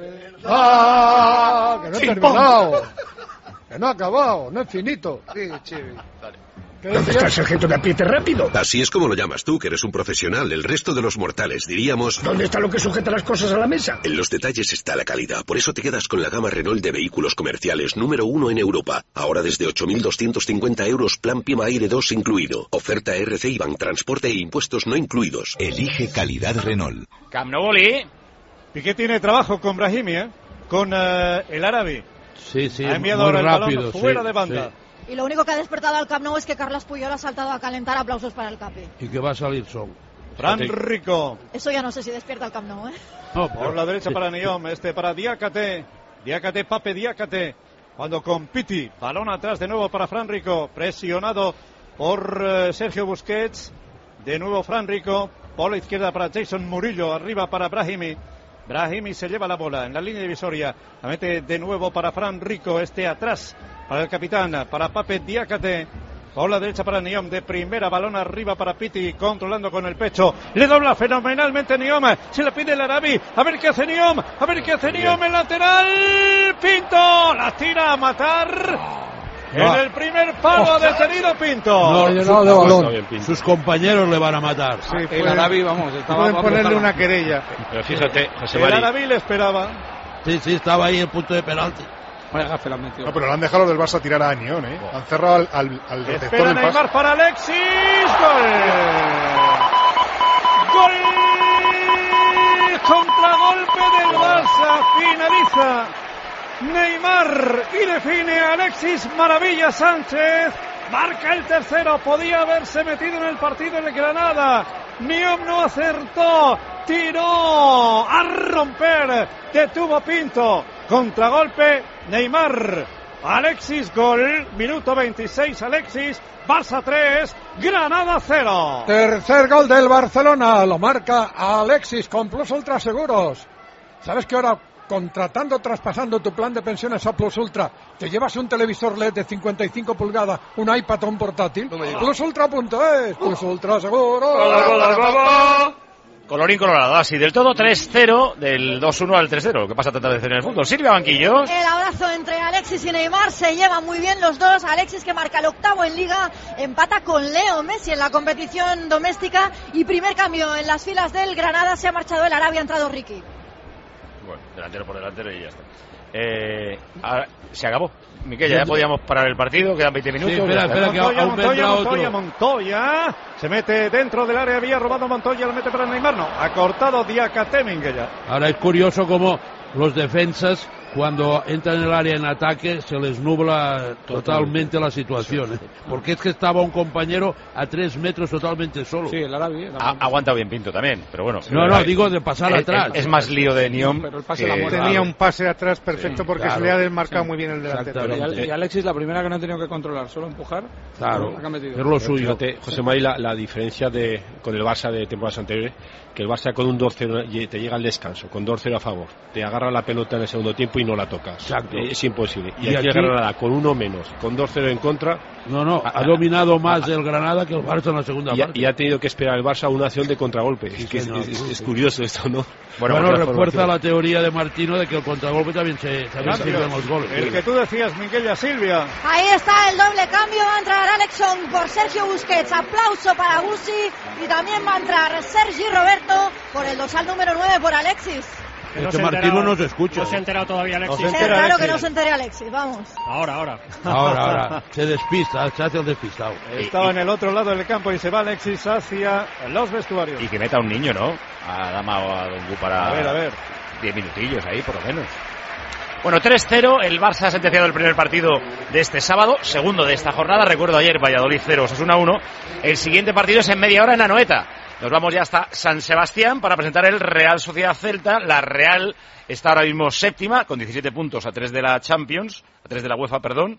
¡Ah! Que no he Ping pong. terminado. Que no ha acabado, no es finito. Sí, chivi. ¿Qué ¿Dónde está el decías? sargento que apriete rápido? Así es como lo llamas tú, que eres un profesional. El resto de los mortales diríamos... ¿Dónde está lo que sujeta las cosas a la mesa? En los detalles está la calidad. Por eso te quedas con la gama Renault de vehículos comerciales número uno en Europa. Ahora desde ocho mil doscientos cincuenta euros, plan Pima Aire dos incluido. Oferta R C, IBAN, transporte e impuestos no incluidos. Elige calidad Renault. Camp Nou, Oli. Piqué tiene trabajo con Brahimi, ¿eh? Con eh, el árabe. Sí, sí, Ha enviado muy ahora el rápido. balón fuera sí, de banda. sí. Y lo único que ha despertado al Camp Nou es que Carles Puyol ha saltado a calentar. Aplausos para el Capi. Y que va a salir Son. Fran Rico. Eso ya no sé si despierta al Camp Nou, ¿eh? No, Por la derecha para Niom, este para Diácate. Diácate, Pape Diácate. Cuando con Piti, balón atrás de nuevo para Fran Rico. Presionado por eh, Sergio Busquets. De nuevo Fran Rico. Por la izquierda para Jason Murillo. Arriba para Brahimi. Brahimi se lleva la bola en la línea divisoria. La mete de nuevo para Fran Rico. Este atrás para el capitán. Para Pape Diácate. Por la derecha para Niom, de primera, balón arriba para Piti, controlando con el pecho. Le dobla fenomenalmente Niom, se le pide el Arabi. A ver qué hace Niom, a ver qué hace Niom, el lateral. Pinto, la tira a matar. No. En el primer palo, detenido Pinto. No, No, su- de balón. sus compañeros le van a matar. Sí, el Arabi, vamos, estaba Pueden a ponerle botarla. una querella. Pero fíjate, José El Mari. Arabi le esperaba. Sí, sí, estaba ahí en punto de penalti. Vaya gafe la han metido. No, pero le han dejado los del Barça tirar a Anión, ¿eh? Han cerrado al, al, al detector Espera del pase. Neymar para Alexis. Gol. Gol. Contragolpe del Barça. Finaliza Neymar y define a Alexis Maravilla Sánchez. Marca el tercero. Podía haberse metido en el partido en el Granada. Niom no acertó. Tiró a romper. Detuvo Pinto. Contragolpe Neymar. Alexis gol. Minuto veintiséis Alexis. Barça tres. Granada cero. Tercer gol del Barcelona, lo marca Alexis con Plus Ultra Seguros. ¿Sabes que ahora, contratando, traspasando tu plan de pensiones a Plus Ultra, te llevas un televisor L E D de cincuenta y cinco pulgadas, un iPad o un portátil? plus ultra punto es, Plus Ultra Seguros. Colorín colorado, así del todo tres cero, del dos uno al tres cero, lo que pasa tantas veces en el fútbol. Silvia Banquillos. El abrazo entre Alexis y Neymar, se llevan muy bien los dos. Alexis, que marca el octavo en Liga, empata con Leo Messi en la competición doméstica. Y primer cambio en las filas del Granada, se ha marchado el Arabia, ha entrado Ricky. Bueno, delantero por delantero y ya está. Eh, ahora, se acabó. Miquel, ya podíamos parar el partido, quedan veinte minutos. Sí, espera, espera, que Montoya, aún Montoya, vendrá Montoya, otro. Montoya. Se mete dentro del área, había robado Montoya, lo mete para Neymar. No, ha cortado Diakate Minguella. Ahora es curioso cómo los defensas cuando entran en el área en ataque se les nubla totalmente la situación, ¿eh? Porque es que estaba un compañero a tres metros totalmente solo. Sí, el Arabi. Ha aguantado bien Pinto también, pero bueno. No, no, digo de pasar es, atrás. Es, es más lío de Niom. Pero el pase que... la muerte. Tenía un pase atrás perfecto, sí, porque claro, se le ha desmarcado, sí, muy bien el delantero. Y, y Alexis, la primera que no ha tenido que controlar, solo empujar. Claro, ha metido. es lo suyo. Fíjate, José Mari, la, la diferencia de con el Barça de temporadas anteriores, que el Barça con un dos cero te llega al descanso, con dos cero a favor, te agarra la pelota en el segundo tiempo y no la tocas. Exacto. Eh, es imposible. Y, Y aquí, aquí- agarrarla con uno menos, con dos cero en contra. No, no, ha dominado más el Granada que el Barça en la segunda Y ha, parte. y ha tenido que esperar el Barça una acción de contragolpe. Sí, es, que es, señor, es- es- sí, es sí. curioso esto, ¿no? Bueno, otra refuerza formación. la teoría de Martino de que el contragolpe también se también Cambio. sirve en los goles. El que tú decías, Miguel Silvia. Ahí está el doble cambio, va a entrar Alexson por Sergio Busquets, aplauso para Gusi, y también va a entrar Sergi Roberto por el dorsal número nueve por Alexis. Que no Este se ha Martino enterado- no se escucha. No se ha enterado todavía Alexis. No se Es entera raro Alexis. que no se entere Alexis, vamos. Ahora, ahora. Ahora, ahora, se despista, se hace el despistado. Estaba en el otro lado del campo y se va Alexis hacia los vestuarios. Y que meta un niño, ¿no? A Dama o a Dongu para... A ver, a ver. diez minutillos ahí, por lo menos. Bueno, tres cero, el Barça ha sentenciado el primer partido de este sábado, segundo de esta jornada. Recuerdo ayer, Valladolid cero, Osasuna uno. El siguiente partido es en media hora en Anoeta. Nos vamos ya hasta San Sebastián para presentar el Real Sociedad Celta. La Real está ahora mismo séptima, con diecisiete puntos a tres de la Champions, a tres de la UEFA, perdón.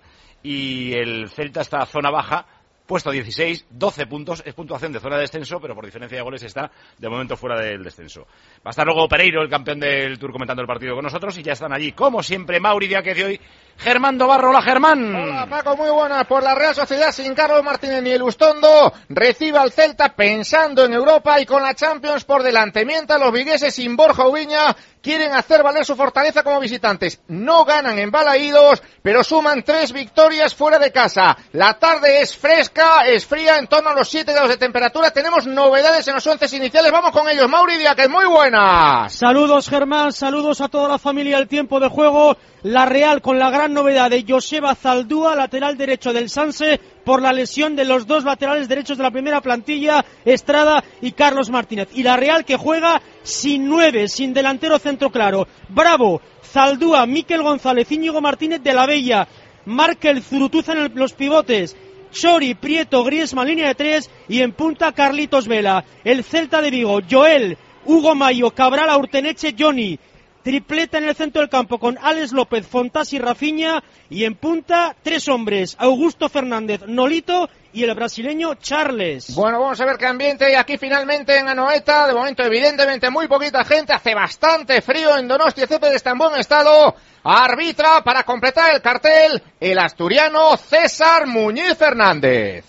Y el Celta está a zona baja, puesto dieciséis, doce puntos, es puntuación de zona de descenso, pero por diferencia de goles está de momento fuera del descenso. Va a estar luego Pereiro, el campeón del Tour, comentando el partido con nosotros, y ya están allí, como siempre, Mauri Díaz de hoy, Germán Dobarro. Hola, Germán. Hola, Paco, muy buenas. Por la Real Sociedad, sin Carlos Martínez ni el Ustondo, recibe al Celta pensando en Europa y con la Champions por delante. Mientras los vigueses sin Borja Ubiña quieren hacer valer su fortaleza como visitantes. No ganan en Balaídos, pero suman tres victorias fuera de casa. La tarde es fresca, es fría, en torno a los siete grados de temperatura. Tenemos novedades en los once iniciales. Vamos con ellos. Mauri Díaz, muy buenas. Saludos, Germán, saludos a toda la familia del tiempo de juego. La Real con la gran novedad de Joseba Zaldúa, lateral derecho del Sanse, por la lesión de los dos laterales derechos de la primera plantilla, Estrada y Carlos Martínez. Y la Real que juega sin nueve, sin delantero centro claro. Bravo, Zaldúa, Miquel González, Íñigo Martínez de la Bella, Markel, Zurutuza en el, los pivotes, Chori, Prieto, Griezmann, línea de tres, y en punta Carlitos Vela. El Celta de Vigo, Joel, Hugo Mayo, Cabral, Urteneche, Johnny. Tripleta en el centro del campo con Alex López, Fontás y Rafinha, y en punta tres hombres, Augusto Fernández, Nolito y el brasileño Charles. Bueno, vamos a ver qué ambiente hay aquí finalmente en Anoeta. De momento, evidentemente, muy poquita gente. Hace bastante frío en Donostia. Césped está en buen estado. Arbitra para completar el cartel el asturiano César Muñiz Fernández.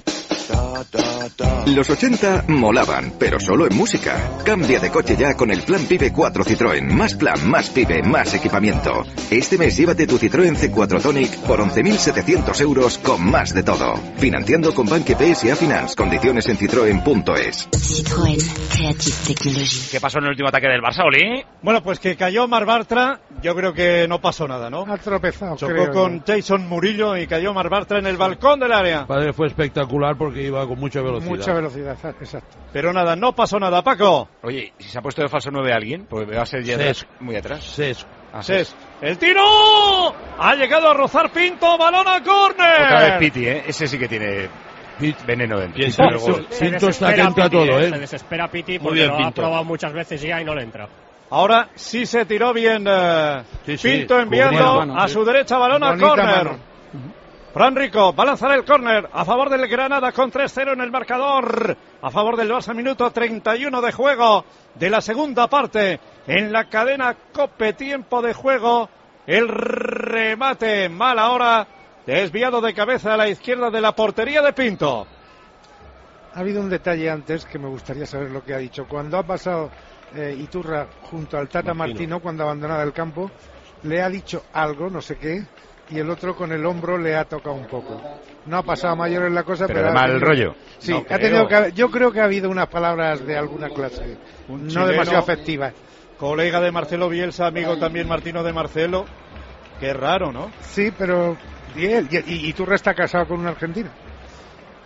Los ochenta molaban, pero solo en música. Cambia de coche ya con el Plan PIBE cuatro Citroën. Más plan, más PIBE, más equipamiento. Este mes llévate tu Citroën C cuatro Tonic por once mil setecientos euros con más de todo. Financiando con Banque P S A Finance. Condiciones en citroen punto es. Citroën, Creative Technology. ¿Qué pasó en el último ataque del Barça, Oli? Bueno, pues que cayó Mar Bartra, yo creo que no pasó nada, ¿no? Ha tropezado, Chocó creo, con ¿no? Jason Murillo y cayó Mar Bartra en el balcón del área. El padre fue espectacular porque iba con mucha velocidad. Mucha velocidad, exacto. Pero nada, no pasó nada, Paco. Oye, si se ha puesto de falso nueve a alguien, porque va a ser ya Cesc. atrás, muy atrás. Cesc. Ah, Cesc. ¡El tiro! Ha llegado a rozar Pinto, balón a córner. Otra vez Piti, ¿eh? Ese sí que tiene veneno dentro. Piensa en el gol. Se Pinto está desespera atento a Piti, todo, ¿eh? Se desespera Piti Muy porque bien, lo ha Pinto. probado muchas veces ya y no le entra. Ahora sí se tiró bien eh, Sí, sí, Pinto enviando cubriendo, mano, a sí. su derecha balón a Bonita córner. mano. Fran Rico va a lanzar el córner a favor del Granada con tres cero en el marcador. A favor del Barça, minuto treinta y uno de juego de la segunda parte. En la cadena COPE, tiempo de juego. El remate mal ahora, desviado de cabeza a la izquierda de la portería de Pinto. Ha habido un detalle antes que me gustaría saber lo que ha dicho. Cuando ha pasado eh, Iturra junto al Tata Martino. Martino, cuando abandonaba el campo, le ha dicho algo, no sé qué, y el otro con el hombro le ha tocado un poco. No ha pasado a mayor en la cosa, Pero pero... de ha mal tenido- rollo. Sí, No ha creo. tenido que haber- yo creo que ha habido unas palabras de alguna clase, Un no chileno, demasiado afectivas. Colega de Marcelo Bielsa, amigo también Martino de Marcelo. Qué raro, ¿no? Sí, pero... Y, él, y, y Iturra está casado con una argentina.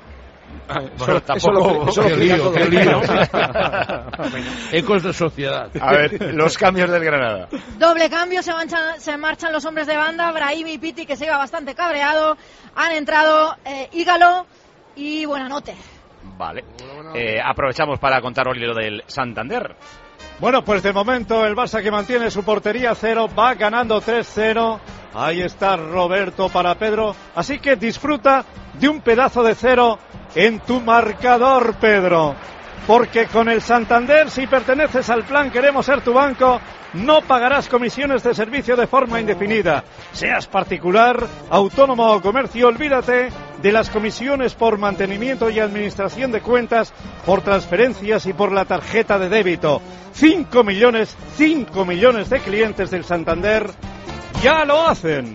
Bueno, tampoco. Qué lío, qué lío. Ecos de sociedad. A ver, los cambios del Granada. Doble cambio, se marchan, se marchan los hombres de banda. Brahim y Piti, que se iba bastante cabreado. Han entrado eh, Ígalo y Buenanote. Vale. Eh, aprovechamos para contar hoy lo del Santander. Bueno, pues de momento el Barça, que mantiene su portería cero, va ganando tres cero. Ahí está Roberto para Pedro. Así que disfruta de un pedazo de cero en tu marcador, Pedro. Porque con el Santander, si perteneces al plan Queremos Ser Tu Banco, no pagarás comisiones de servicio de forma indefinida. Seas particular, autónomo o comercio, olvídate de las comisiones por mantenimiento y administración de cuentas, por transferencias y por la tarjeta de débito. Cinco millones, cinco millones de clientes del Santander ya lo hacen.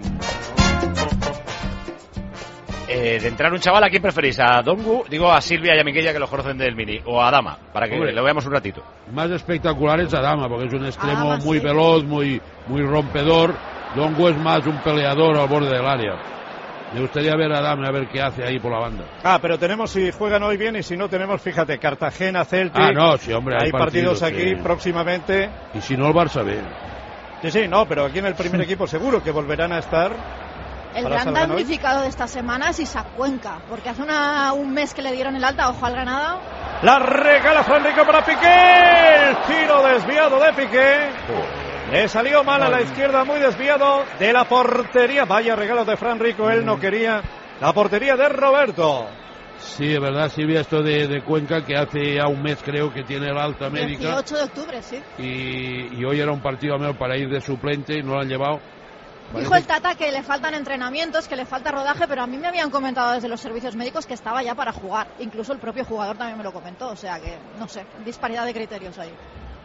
Eh, de entrar un chaval, ¿a quién preferís? ¿A Dongu? Digo, a Silvia y a Miquella, que los conocen del Mini. ¿O a Adama? Para que Hombre, lo veamos un ratito. Más espectacular es Adama, porque es un extremo Adama, muy sí. veloz, muy, muy rompedor. Dongu es más un peleador al borde del área. Me gustaría ver a Adama, a ver qué hace ahí por la banda. Ah, pero tenemos, si juegan hoy bien, y si no tenemos, fíjate, Cartagena, Celtic. Ah, no, sí, hombre, hay Hay partidos, partidos, aquí sí. próximamente. Y si no, el Barça B. Sí, sí, no, pero aquí en el primer equipo seguro que volverán a estar. El Para gran salvar hoy. damnificado de esta semana es Isaac Cuenca, porque hace una, un mes que le dieron el alta, ojo al Granada. La regala Fran Rico para Piqué. El tiro desviado de Piqué. Le salió mal a la izquierda, muy desviado de la portería. Vaya regalo de Fran Rico, él no quería la portería de Roberto. Sí, es verdad, Silvia, esto de, de Cuenca, que hace ya un mes creo que tiene el alta médica. dieciocho de octubre, sí. Y, y hoy era un partido a menos para ir de suplente y no lo han llevado. Dijo el Tata que le faltan entrenamientos, que le falta rodaje, pero a mí me habían comentado desde los servicios médicos que estaba ya para jugar. Incluso el propio jugador también me lo comentó, o sea que, no sé, disparidad de criterios ahí.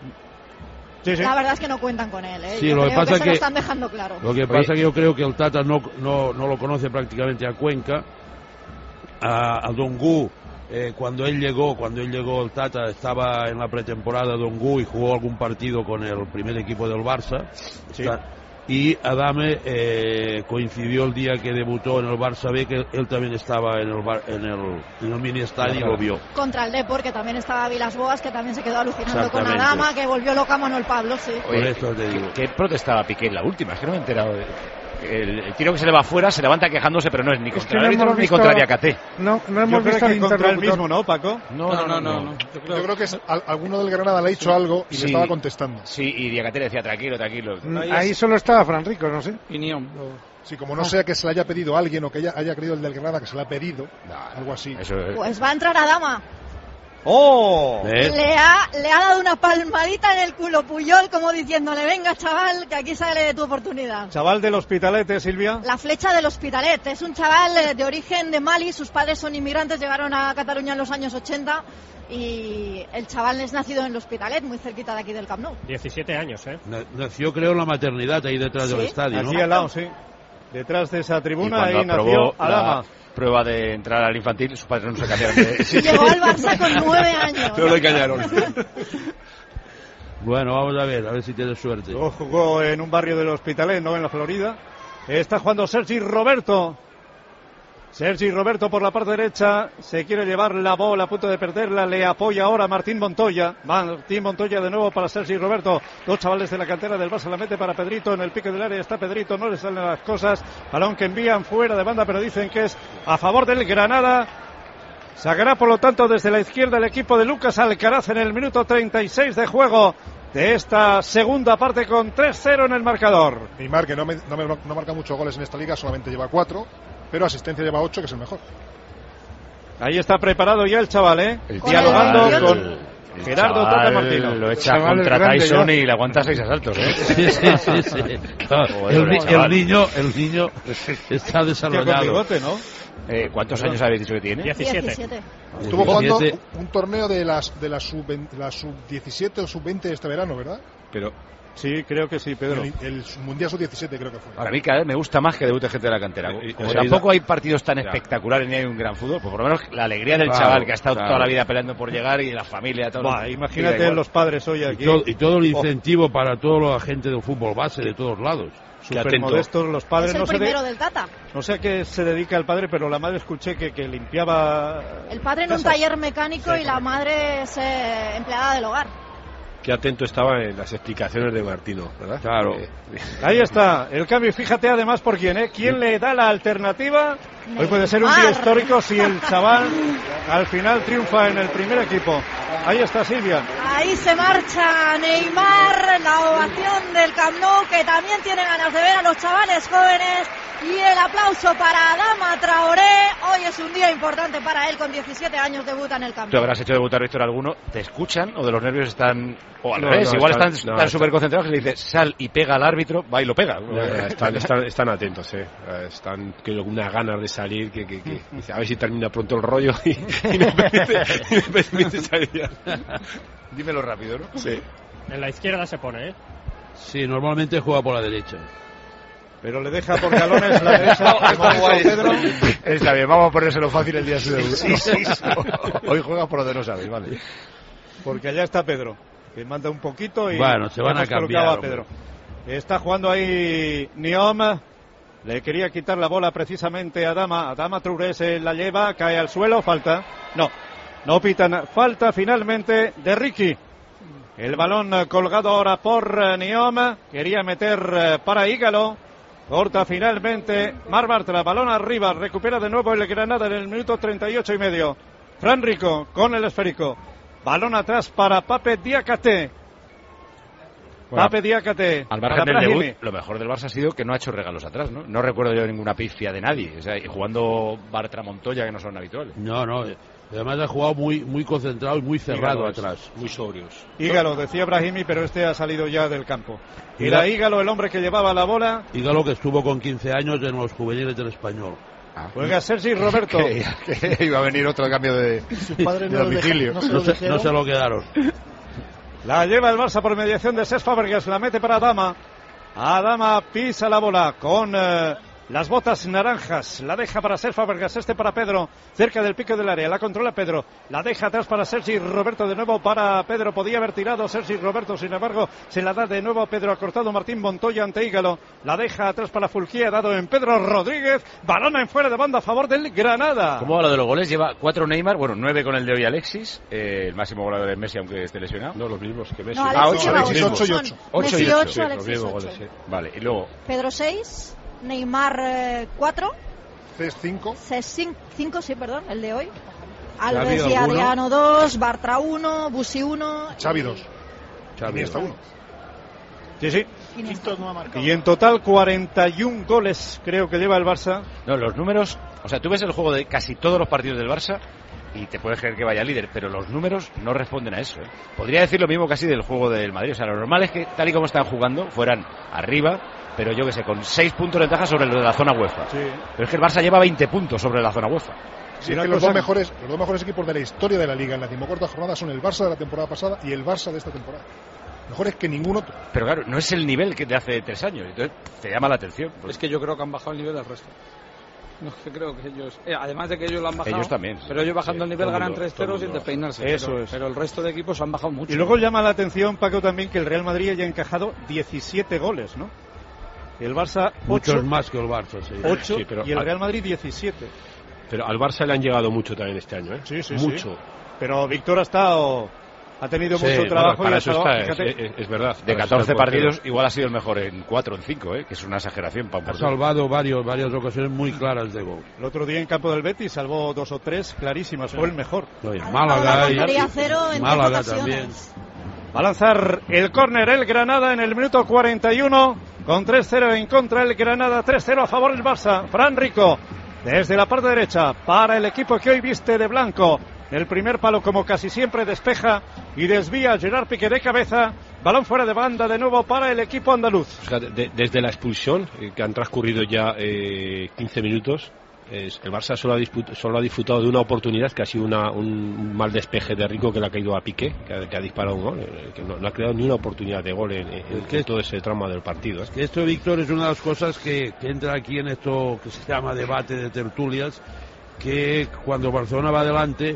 Sí, sí. La verdad es que no cuentan con él, ¿eh? Sí, Yo lo que creo pasa que se que- lo están dejando claro. Lo que pasa es que yo creo que el Tata no, no, no lo conoce prácticamente a Cuenca. A, a Dongu, eh, cuando él llegó, cuando él llegó el Tata estaba en la pretemporada Dongu y jugó algún partido con el primer equipo del Barça. Sí. Está- Y Adame eh, coincidió el día que debutó en el Barça B, que él también estaba en el, bar- en el, en el mini estadio y lo vio. Contra el Depor, que también estaba Vilas Boas, que también se quedó alucinando con Exactamente. Adama, que volvió loca a Manuel Pablo, sí. Por eso te digo. ¿Qué protestaba Piqué en la última? Es que no me he enterado. de- El, el tiro que se le va afuera se levanta quejándose, pero no es ni Es contra que el no árbitro hemos ni visto- contra Diacate. No, no hemos Yo creo visto que al contra el interlocutor. mismo, ¿no, Paco? No, no, no, no. Yo creo que es, al- alguno del Granada le ha dicho algo y Sí. le estaba contestando. Sí, y Diacate le decía, tranquilo, tranquilo. Mm, Ahí solo estaba Fran Rico, no sé. Opinión. Sí, como no sea que se le haya pedido a alguien o que haya, haya creído el del Granada que se le ha pedido, algo así. Eso es. Pues va a entrar Adama. ¡Oh! ¿Ves? Le ha, le ha dado una palmadita en el culo Puyol, como diciéndole, venga chaval, que aquí sale de tu oportunidad. Chaval del Hospitalet, Silvia. La flecha del Hospitalet. Es un chaval eh, de origen de Mali, sus padres son inmigrantes, llegaron a Cataluña en los años ochenta y el chaval es nacido en el Hospitalet, muy cerquita de aquí del Camp Nou. diecisiete años, ¿eh? Na- Nació, creo, en la maternidad ahí detrás del Sí. estadio, ¿no? Aquí al lado, sí. Detrás de esa Y tribuna, cuando ahí nació aprobó Adama. la prueba de entrar al infantil, sus padres no se cambiaron de sitio. Llegó al Barça con nueve años. Pero lo engañaron. Bueno, vamos a ver, a ver si tienes suerte. Luego jugó en un barrio del Hospitalet, no en la Florida. Está jugando Sergi Roberto. Sergi Roberto por la parte derecha. Se quiere llevar la bola a punto de perderla. Le apoya ahora Martín Montoya. Martín Montoya de nuevo para Sergi Roberto. Dos chavales de la cantera del Barça la mete para Pedrito. En el pique del área está Pedrito. No le salen las cosas. Balón que envían fuera de banda, pero dicen que es a favor del Granada. Sacará por lo tanto desde la izquierda el equipo de Lucas Alcaraz en el minuto treinta y seis de juego de esta segunda parte con tres cero en el marcador. Neymar, que no, me, no, me- no marca muchos goles en esta liga, solamente lleva cuatro, pero asistencia lleva ocho, que es el mejor. Ahí está preparado ya el chaval, ¿eh? El Dialogando chaval, con el Gerardo chaval Tata Martino. Lo echa Chaval contra grande Tyson ya. y le aguanta seis asaltos, ¿eh? Sí, sí, sí, sí. Joder, el, ni- chaval. el niño, el niño está Con desarrollado. bigote, ¿no? Eh, ¿Cuántos años habéis dicho que tiene? diecisiete. diecisiete. Estuvo jugando diecisiete. un, un torneo de las de la sub la sub diecisiete o sub veinte este verano, ¿verdad? Pero Sí, creo que sí, Pedro. El, el mundial sub diecisiete creo que fue. para mí cada vez me gusta más que debute gente de la cantera. Eh, Como eh, tampoco hay partidos tan Ya. espectaculares ni hay un gran fútbol, pues por lo menos la alegría del Claro, chaval que ha estado claro. toda la vida peleando por llegar y la familia, todo. Buah, y da imagínate igual. los padres hoy Y aquí. todo, y todo el Oh, incentivo para toda la gente del fútbol base de todos lados. súper modestos los padres. Es el no primero sé de, del Tata. No sé a qué se dedica el padre, pero la madre escuché que, que limpiaba... El padre en un casas. taller mecánico Sí. y la madre es eh, empleada del hogar. Qué atento estaba en las explicaciones de Martino, ¿verdad? Claro. Eh, Ahí está, el cambio. Fíjate además por quién, ¿eh? ¿Quién le da la alternativa? Hoy puede ser un día Neymar. histórico si el chaval al final triunfa en el primer equipo. Ahí está Silvia. Ahí se marcha Neymar, la ovación del Camp Nou, que también tiene ganas de ver a los chavales jóvenes. Y el aplauso para Adama Traoré. Hoy es un día importante para él, con diecisiete años debuta en el Camp Tú Nou. habrás hecho debutar, Víctor, alguno. ¿Te escuchan o de los nervios están...? O al No, revés, no, igual están- están no, tan están- súper concentrados que le dices sal y pega al árbitro, va y lo pega. Eh, están, están, están atentos, eh. Eh, están con unas ganas de salir que, que, que dice, a ver si termina pronto el rollo y, y me permite, y me permite salir. Dímelo rápido, ¿no? Sí. En la izquierda se pone, ¿eh? Sí, normalmente juega por la derecha. Pero le deja por galones la derecha. Está guay. Pedro. Está bien, vamos a ponérselo fácil el día de su debut. Sí, sí, sí. Hoy juega por donde no sabes, vale. Porque allá está Pedro, que manda un poquito y... Bueno, se van hemos a cambiar, colocado a hombre. Pedro. Está jugando ahí Niom. Le quería quitar la bola precisamente a Adama. Adama Traoré se la lleva, cae al suelo, falta. No, no pitan. Falta finalmente de Ricky. El balón eh, colgado ahora por eh, Niom. Quería meter eh, para Ígalo. Corta finalmente Mar Bartra. Balón arriba. Recupera de nuevo el Granada en el minuto treinta y ocho y medio. Fran Rico con el esférico. Balón atrás para Pape Diakate. Bueno, Pape Diakate. Al para margen del Brahimi. debut, lo mejor del Barça ha sido que no ha hecho regalos atrás, ¿no? No recuerdo yo ninguna pifia de nadie. O sea, y jugando Bartra Montoya, que no son habituales. No, no. Además ha jugado muy, muy concentrado y muy cerrado Ígalo, atrás. Muy sobrios. Ígalo, decía Brahimi, pero este ha salido ya del campo. Ígalo- Era Ígalo el hombre que llevaba la bola. Ígalo, que estuvo con quince años en los juveniles del Español. Juega Sergi Roberto. Creía que iba a venir otro cambio de, padre de no lo deja- domicilio. no se lo No se, dijeron. no se lo quedaron. La lleva el Barça por mediación de Cesc Fàbregas, la mete para Adama. Adama pisa la bola con eh, las botas naranjas, la deja para Cesc Fàbregas, este para Pedro, cerca del pico del área, la controla Pedro, la deja atrás para Sergi Roberto, de nuevo para Pedro, podía haber tirado Sergi Roberto, sin embargo se la da de nuevo a Pedro, ha cortado Martín Montoya ante Ígalo, la deja atrás para Fulquía, dado en Pedro Rodríguez, balón en fuera de banda a favor del Granada. ¿Cómo va lo de los goles? Lleva cuatro Neymar, bueno, nueve con el de hoy Alexis, eh, el máximo goleador es Messi, aunque esté lesionado. No, los mismos que Messi. No, Ah, Alexis ocho, lleva Alexis, ocho. ocho y Son ocho. Ocho Messi y ocho, ocho, sí, los Alexis mismos ocho. goles, sí. Vale, y luego Pedro seis, Neymar cuatro, C E S cinco. cinco, sí, perdón, el de hoy. Xavi, Alves y ¿alguno? Adriano dos, Bartra uno, Busi uno. Xavi dos. Xavi. Iniesta uno. Sí, sí. Quinto no ha marcado. Y en total cuarenta y un goles creo que lleva el Barça. No, los números, o sea, tú ves el juego de casi todos los partidos del Barça y te puedes creer que vaya líder, pero los números no responden a eso, ¿eh? Podría decir lo mismo casi del juego del Madrid, o sea, lo normal es que tal y como están jugando, fueran arriba, pero yo que sé, con seis puntos de ventaja sobre los de la zona UEFA. Sí. Pero es que el Barça lleva veinte puntos sobre la zona UEFA. Sí, Y es una que los, cosa- dos mejores, los dos mejores equipos de la historia de la Liga en la decimocuarta jornada son el Barça de la temporada pasada y el Barça de esta temporada. Mejores que ningún otro. Pero claro, no es el nivel que de hace tres años, entonces te llama la atención. Pues Es que yo creo que han bajado el nivel del resto. No, que creo que ellos, eh, además de que ellos lo han bajado, Ellos también, sí. pero ellos bajando Sí, el nivel todo el ganan mundo, tres todo el ceros sin mundo. despeinarse. Eso pero, es. pero el resto de equipos han bajado mucho. Y luego llama la atención, Paco, también que el Real Madrid haya encajado diecisiete goles, ¿no? Y el Barça Muchos ocho, más que el Barça, sí. ocho Sí, pero y el al- Real Madrid diecisiete. Pero al Barça le han llegado mucho también este año, ¿eh? Sí, sí, mucho. sí. Pero Víctor ha estado, ha tenido Sí, mucho bueno, trabajo Para y ha eso estado, está, es, fíjate, es- es verdad. de Para eso catorce está el portero. partidos igual ha sido el mejor en cuatro o en cinco, ¿eh? Que es una exageración para un Ha portero. salvado varios, varias ocasiones muy claras de gol. el otro día en campo del Betis salvó dos o tres clarísimas, fue el mejor. No, y en Ha Málaga, dado la y- portería cero en tres Málaga ocasiones. Va a lanzar el córner el Granada en el minuto cuarenta y uno con tres cero en contra el Granada, tres cero a favor el Barça. Fran Rico desde la parte derecha para el equipo que hoy viste de blanco. El primer palo, como casi siempre, despeja y desvía Gerard Piqué de cabeza. Balón fuera de banda de nuevo para el equipo andaluz. Fíjate, de- desde la expulsión, eh, que han transcurrido ya eh, quince minutos, es- el Barça solo ha, disput- solo ha disfrutado de una oportunidad que ha sido una- un mal despeje de Rico que le ha caído a Piqué, que ha, que ha disparado un gol, eh, que no, no ha creado ni una oportunidad de gol en, en- en que- todo ese tramo del partido. ¿eh? Que esto, Víctor, es una de las cosas que, que entra aquí en esto que se llama debate de tertulias, que cuando Barcelona va adelante,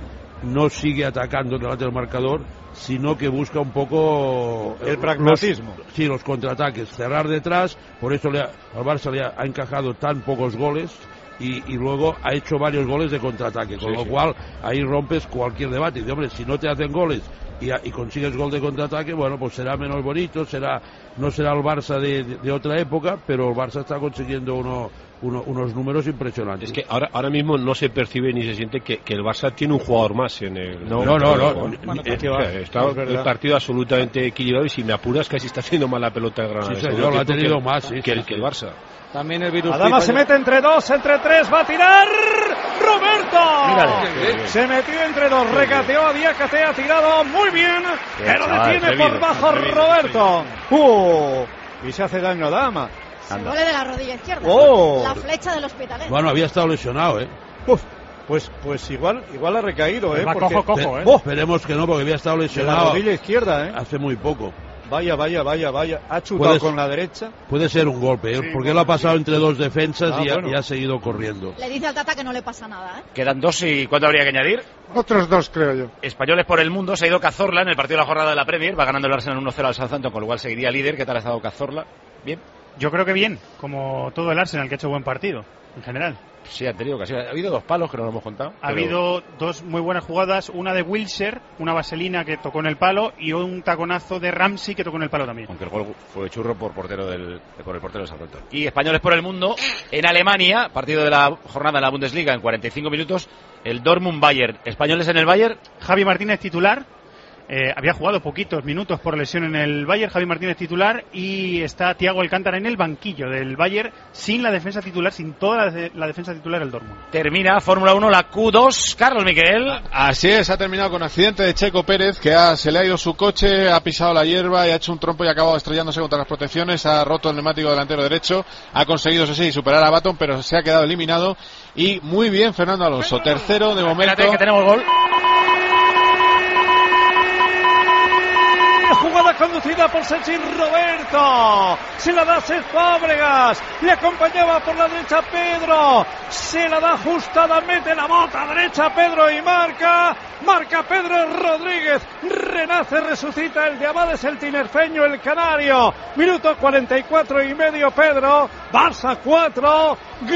no sigue atacando delante del marcador, sino que busca un poco el pragmatismo. Los, sí, los contraataques, cerrar detrás. Por eso le ha, al Barça le ha, ha encajado tan pocos goles y, y luego ha hecho varios goles de contraataque, con sí, lo sí. cual ahí rompes cualquier debate. Y, hombre, si no te hacen goles y, y consigues gol de contraataque, bueno, pues será menos bonito, será no será el Barça de, de, de otra época, pero el Barça está consiguiendo uno Uno, unos números impresionantes. Es que ahora, ahora mismo no se percibe ni se siente que, que el Barça tiene un jugador más en el... No, no, no. no, no, no, no eh, o sea, está es el partido absolutamente equilibrado y si me apuras casi está haciendo mal la pelota de Granada. Sí, señor, lo ha tenido que, más, sí, que, sí, el, que el Barça. También el virus. Adama se mete entre dos, entre tres, va a tirar Roberto. Mírale. Se metió entre dos, regateó a Diácate, ha tirado muy bien, pero chaval, detiene atrevido, por bajo atrevido, Roberto. Uh, y se hace daño a Adama. Se gole de la rodilla izquierda. Oh. La flecha del Hospitalet. Bueno, había estado lesionado, ¿eh? Uf, pues, pues igual, igual ha recaído, ¿eh? Va Porque- cojo, cojo, ¿eh? Oh, esperemos que no, porque había estado de la lesionado rodilla izquierda, ¿eh? hace muy poco. Vaya, vaya, vaya, vaya. Ha chutado Puedes- con la derecha. Puede ser un golpe, ¿eh? Sí, porque él ha pasado entre dos defensas Ah, y, ha, bueno. y ha seguido corriendo. Le dice al Tata que no le pasa nada, ¿eh? Quedan dos y ¿cuánto habría que añadir? Otros dos, creo yo. Españoles por el mundo, se ha ido Cazorla en el partido de la jornada de la Premier, va ganando el Arsenal uno cero al Southampton, con lo cual seguiría líder. ¿Qué tal ha estado Cazorla? Bien. Yo creo que bien, como todo el Arsenal, que ha hecho buen partido, en general. Sí, han tenido ocasión. Ha habido dos palos que no lo hemos contado. Ha pero- habido dos muy buenas jugadas, una de Wilshere, una vaselina que tocó en el palo y un taconazo de Ramsey que tocó en el palo también. Aunque el gol fue churro por portero del por el portero del Southampton. Y españoles por el mundo en Alemania, partido de la jornada en la Bundesliga en cuarenta y cinco minutos, el Dortmund Bayern. Españoles en el Bayern. Javi Martínez titular. Eh, había jugado poquitos minutos por lesión en el Bayern, Javi Martínez titular, y está Thiago Alcántara en el banquillo del Bayern sin la defensa titular, sin toda la, de- la defensa titular del Dortmund. Termina Fórmula uno la Q dos. Carlos Miquel. Así es, ha terminado con accidente de Checo Pérez, que ha- se le ha ido su coche, ha pisado la hierba y ha hecho un trompo y ha acabado estrellándose contra las protecciones, ha roto el neumático delantero derecho, ha conseguido, eso sí, superar a Baton, pero se ha quedado eliminado. Y muy bien Fernando Alonso, tercero de momento. Espérate, que tenemos gol. Jugada conducida por Sergi Roberto. Se la da Cesc Fábregas. Le acompañaba por la derecha Pedro. Se la da ajustada. Mete la bota derecha Pedro y marca. Marca Pedro Rodríguez. Renace, resucita el de Abades, el tinerfeño, el canario. Minuto cuarenta y cuatro y medio Pedro. Barça cuatro.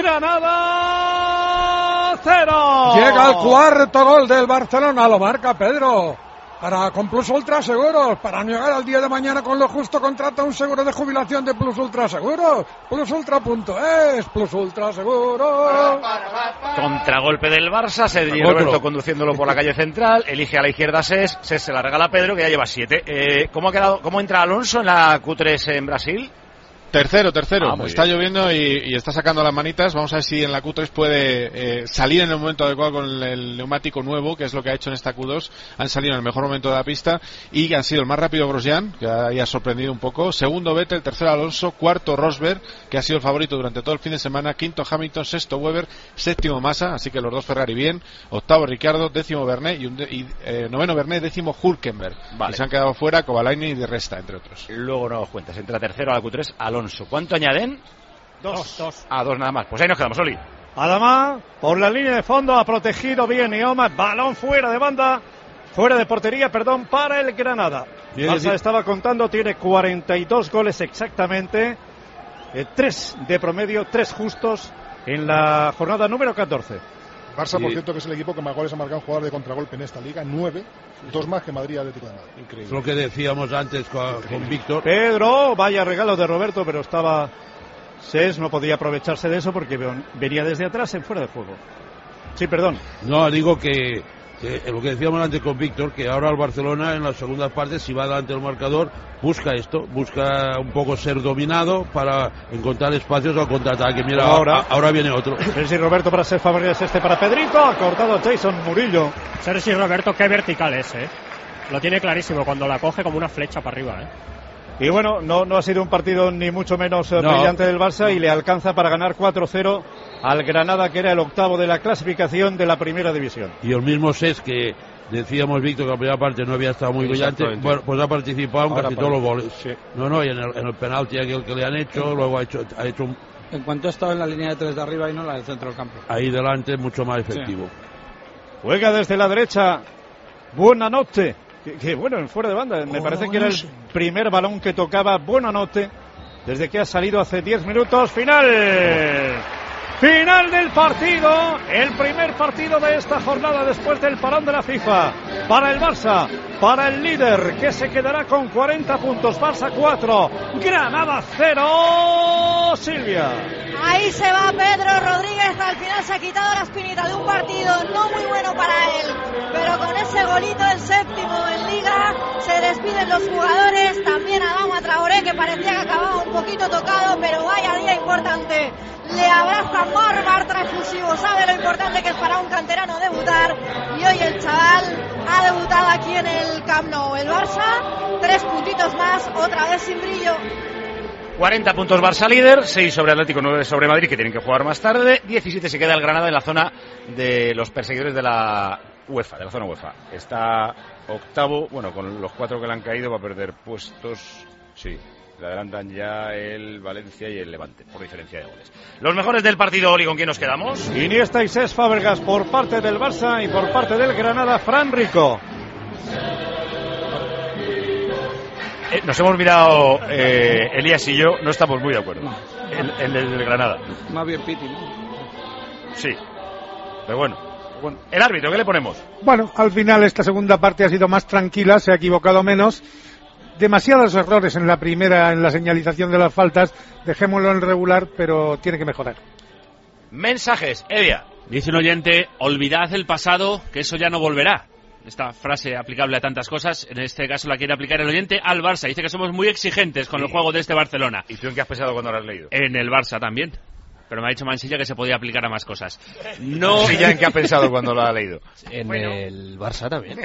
Granada cero. Llega el cuarto gol del Barcelona, lo marca Pedro. Para con Plus Ultra Seguros, para no llegar al día de mañana con lo justo, contrata un seguro de jubilación de Plus Ultra Seguros. plus ultra punto es, Plus Ultra Seguros. Contragolpe del Barça, Sergi Otro. Roberto conduciéndolo por la calle central, elige a la izquierda Ses, Ses se la regala a Pedro, que ya lleva siete. Eh, ¿cómo ha quedado, cómo entra Alonso en la Q tres en Brasil? Tercero, tercero. Ah, muy está bien. lloviendo y, y está sacando las manitas. Vamos a ver si en la Q tres puede eh, salir en el momento adecuado con el, el neumático nuevo, que es lo que ha hecho en esta Q dos. Han salido en el mejor momento de la pista y han sido el más rápido Grosjean, que ahí ha sorprendido un poco. Segundo Vettel, tercero Alonso, cuarto Rosberg, que ha sido el favorito durante todo el fin de semana. Quinto Hamilton, sexto Webber, séptimo Massa, así que los dos Ferrari bien. Octavo Ricciardo, décimo Vernet y, un de- y eh, noveno Vernet, décimo Hulkenberg. Vale. Y se han quedado fuera Kovalainen y de Resta, entre otros. Luego no os cuentas, entra tercero a la Q tres Alonso. ¿Cuánto añaden? Dos, dos. A dos nada más. Pues ahí nos quedamos, Oli. Adama, por la línea de fondo, ha protegido bien Ioma, balón fuera de banda, fuera de portería, perdón, para el Granada. Bien, Barça bien. estaba contando, tiene cuarenta y dos goles exactamente, eh, tres de promedio, tres justos en la jornada número catorce. Barça, por Sí. cierto, que es el equipo que más goles ha marcado un jugador de contragolpe en esta liga, nueve, dos más que Madrid y Atlético de Madrid. Es Increíble. lo que decíamos antes con, con Víctor. Pedro, vaya regalo de Roberto, pero estaba Ses, no podía aprovecharse de eso porque ven- venía desde atrás en fuera de juego. Sí, perdón. No, digo que, que lo que decíamos antes con Víctor, que ahora el Barcelona en las segundas partes, si va delante del marcador, busca esto, busca un poco ser dominado para encontrar espacios al contraataque. Mira, Ahora. ahora, ahora viene otro. Sergi Roberto para Cesc Fábregas, este para Pedrito, ha cortado Jason Murillo. Sergi Roberto, qué vertical es, ¿eh? Lo tiene clarísimo, cuando la coge como una flecha para arriba, ¿eh? Y bueno, no, no ha sido un partido ni mucho menos eh, No. brillante del Barça y le alcanza para ganar cuatro cero al Granada, que era el octavo de la clasificación de la primera división. Y el mismo Ses que decíamos, Víctor, que la primera parte no había estado muy brillante, Exactamente. bueno, pues ha participado en Ahora casi todos los parece. goles. Sí. No, no, y en el, en el penalti aquel que le han hecho, luego ha hecho, ha hecho un- En cuanto ha estado en la línea de tres de arriba y no la del centro del campo. ahí delante mucho más efectivo. Juega desde la derecha Buena noche. Que, que bueno, en fuera de banda. Me parece que era el primer balón que tocaba Buonanotte desde que ha salido hace diez minutos. Final. Final del partido, el primer partido de esta jornada después del parón de la FIFA. Para el Barça, para el líder que se quedará con cuarenta puntos. Barça cuatro, Granada cero. Silvia. Ahí se va Pedro Rodríguez, al final se ha quitado la espinita de un partido no muy bueno para él, pero con ese golito, el séptimo en Liga, se despiden los jugadores, también Adama Traoré, que parecía que acababa un poquito tocado, pero vaya día importante, le abraza Marc Bartra efusivo, sabe lo importante que es para un canterano debutar, y hoy el chaval ha debutado aquí en el Camp Nou. El Barça, tres puntitos más, otra vez sin brillo. cuarenta puntos Barça líder, seis sobre Atlético, nueve sobre Madrid, que tienen que jugar más tarde, diecisiete se queda el Granada en la zona de los perseguidores de la UEFA, de la zona UEFA. Está octavo, bueno, con los cuatro que le han caído va a perder puestos, sí, le adelantan ya el Valencia y el Levante, por diferencia de goles. Los mejores del partido, Oli, ¿con quién nos quedamos? Iniesta y Cesc Fábregas por parte del Barça y por parte del Granada, Fran Rico. Eh, nos hemos mirado, eh, Elías y yo, no estamos muy de acuerdo. El, el, el Granada. Más bien Piti, ¿no? Sí, pero bueno. bueno. El árbitro, ¿qué le ponemos? Bueno, al final esta segunda parte ha sido más tranquila, se ha equivocado menos. Demasiados errores en la primera, en la señalización de las faltas. Dejémoslo en regular, pero tiene que mejorar. Mensajes, Evia. Dice un oyente, olvidad el pasado, que eso ya no volverá. Esta frase aplicable a tantas cosas, en este caso la quiere aplicar el oyente al Barça. Dice que somos muy exigentes con sí. el juego de este Barcelona. ¿Y tú en qué has pensado cuando lo has leído? En el Barça también. Pero me ha dicho Mansilla que se podía aplicar a más cosas. No. ¿Mansilla en qué ha pensado cuando lo ha leído? En bueno. el Barça también.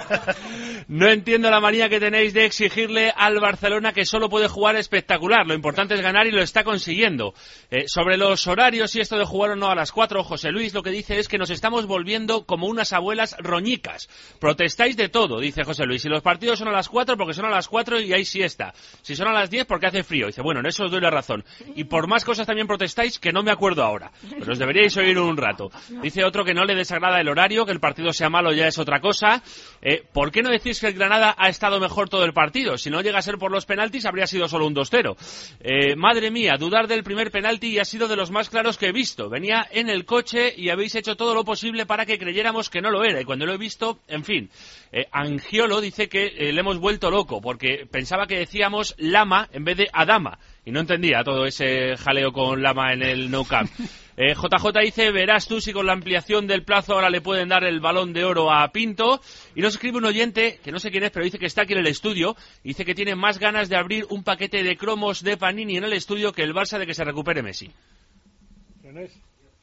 No entiendo la manía que tenéis de exigirle al Barcelona que solo puede jugar espectacular. Lo importante es ganar y lo está consiguiendo. Eh, sobre los horarios y esto de jugar o no a las cuatro, José Luis lo que dice es que nos estamos volviendo como unas abuelas roñicas. Protestáis de todo, dice José Luis. Si los partidos son a las cuatro, porque son a las cuatro y hay siesta. Si son a las diez, porque hace frío. Dice, bueno, en eso os doy la razón. Y por más cosas también protestáis que no me acuerdo ahora, pero os deberíais oír un rato. Dice otro que no le desagrada el horario, que el partido sea malo ya es otra cosa. Eh, ¿Por qué no decís que el Granada ha estado mejor todo el partido? Si no llega a ser por los penaltis, habría sido solo un dos cero. Eh, madre mía, dudar del primer penalti y ha sido de los más claros que he visto. Venía en el coche y habéis hecho todo lo posible para que creyéramos que no lo era. Y cuando lo he visto, en fin. Eh, Angiolo dice que eh, le hemos vuelto loco, porque pensaba que decíamos Lama en vez de Adama. Y no entendía todo ese jaleo con Lama en el Nou Camp. Eh, J J dice, verás tú si con la ampliación del plazo ahora le pueden dar el Balón de Oro a Pinto. Y nos escribe un oyente, que no sé quién es, pero dice que está aquí en el estudio. Dice que tiene más ganas de abrir un paquete de cromos de Panini en el estudio que el Barça de que se recupere Messi. ¿Quién es?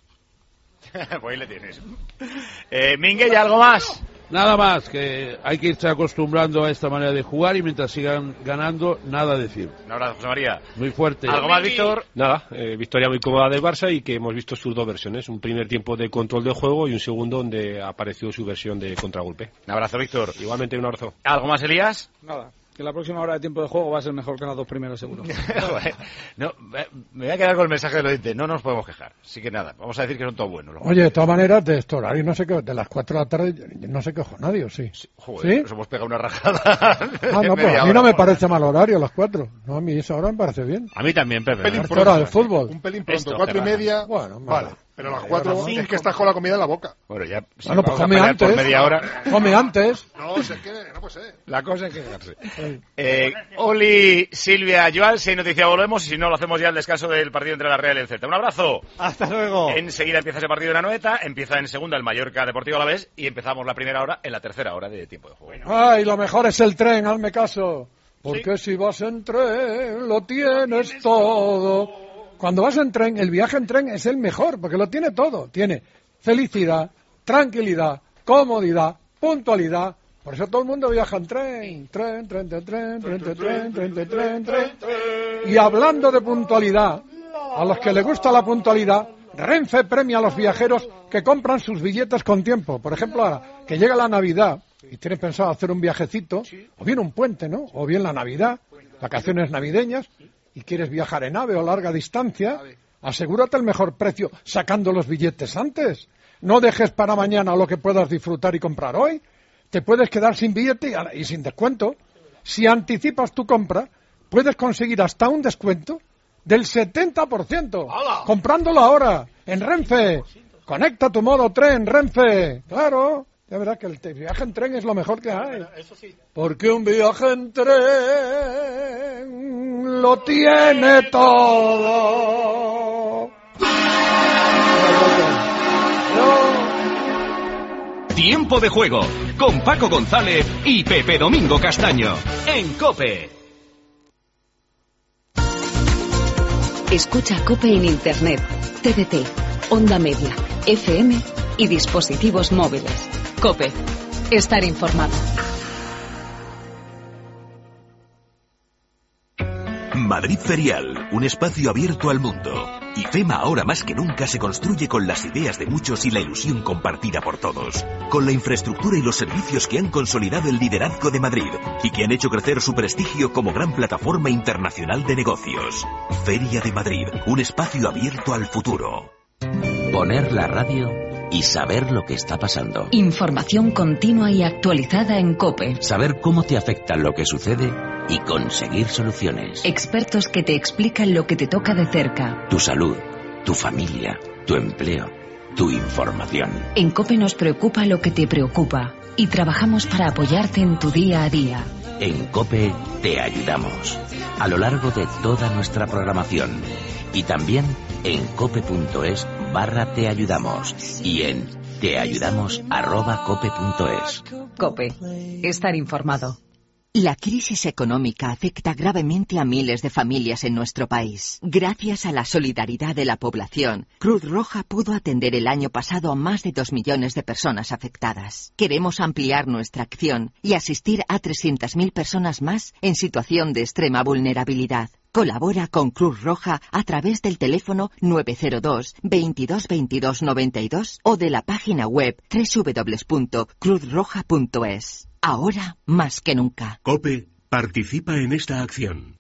Pues ahí le tienes. Eh, Minguella, ¿algo más? Nada más, que hay que irse acostumbrando a esta manera de jugar y mientras sigan ganando, nada decir. Un abrazo, José María. Muy fuerte. ¿Algo más, Víctor? Nada, eh, victoria muy cómoda del Barça y que hemos visto sus dos versiones. Un primer tiempo de control del juego y un segundo donde apareció su versión de contragolpe. Un abrazo, Víctor. Igualmente, un abrazo. ¿Algo más, Elías? Nada. Que la próxima hora de tiempo de juego va a ser mejor que las dos primeras, seguro. No, me voy a quedar con el mensaje del oyente. No nos podemos quejar. Así que nada, vamos a decir que son todos buenos. Oye, de todas maneras, de este horario, no sé qué, de las cuatro de la tarde, no se quejó nadie, ¿o sí? sí joder, ¿Sí? Nos hemos pegado una rajada. Ah, no, pues a mí no me parece mal horario, las cuatro. No, a mí esa hora me parece bien. A mí también, Pepe. Un pelín pronto, hora del fútbol. Un pelín pronto, Esto, cuatro y media. Bueno, vale. Pero a las cuatro es que estás con la comida en la boca. Bueno, ya. Si bueno, pues come antes. Por media hora. Come antes. No, es que no puede ser. La cosa es que. eh, Oli, Silvia, Joan, si hay noticia volvemos y si no lo hacemos ya el descanso del partido entre la Real y el Celta. Un abrazo. Hasta luego. Enseguida empieza ese partido en Anoeta, empieza en segunda el Mallorca Deportivo Alavés y empezamos la primera hora en la tercera hora de tiempo de juego. Bueno. Ay, lo mejor es el tren, hazme caso. Porque ¿Sí? si vas en tren, lo tienes todo. Cuando vas en tren, el viaje en tren es el mejor, porque lo tiene todo. Tiene felicidad, tranquilidad, comodidad, puntualidad. Por eso todo el mundo viaja en tren. Tren, tren, tren, tren, tren, tren, tren, tren, tren, tren. Y hablando de puntualidad, a los que les gusta la puntualidad, Renfe premia a los viajeros que compran sus billetes con tiempo. Por ejemplo, ahora que llega la Navidad y tienes pensado hacer un viajecito, o bien un puente, ¿no? O bien la Navidad, vacaciones navideñas, y quieres viajar en AVE o larga distancia, asegúrate el mejor precio sacando los billetes antes. No dejes para mañana lo que puedas disfrutar y comprar hoy. te puedes quedar sin billete y, y sin descuento. Si anticipas tu compra, puedes conseguir hasta un descuento del setenta por ciento. ¡Hala! Comprándolo ahora en Renfe. Conecta tu modo tren, Renfe. Claro, ya verás que el viaje en tren es lo mejor que hay. Eso sí. Porque un viaje en tren lo tiene todo. Tiempo de juego con Paco González y Pepe Domingo Castaño en COPE. Escucha COPE en Internet, T D T, Onda Media, F M y dispositivos móviles. COPE. Estar informado. Madrid Ferial, un espacio abierto al mundo. IFEMA ahora más que nunca se construye con las ideas de muchos y la ilusión compartida por todos. Con la infraestructura y los servicios que han consolidado el liderazgo de Madrid y que han hecho crecer su prestigio como gran plataforma internacional de negocios. Feria de Madrid, un espacio abierto al futuro. Poner la radio y saber lo que está pasando. Información continua y actualizada en COPE. Saber cómo te afecta lo que sucede y conseguir soluciones. Expertos que te explican lo que te toca de cerca. Tu salud, tu familia, tu empleo, tu información. En COPE nos preocupa lo que te preocupa y trabajamos para apoyarte en tu día a día. En COPE te ayudamos a lo largo de toda nuestra programación y también en cope.es barra te ayudamos y en teayudamos arroba cope.es. COPE. Estar informado. La crisis económica afecta gravemente a miles de familias en nuestro país. Gracias a la solidaridad de la población, Cruz Roja pudo atender el año pasado a más de dos millones de personas afectadas. Queremos ampliar nuestra acción y asistir a trescientas mil personas más en situación de extrema vulnerabilidad. Colabora con Cruz Roja a través del teléfono nueve cero dos, veintidós veintidós noventa y dos o de la página web doble u doble u doble u punto cruz roja punto es. Ahora más que nunca. COPE participa en esta acción.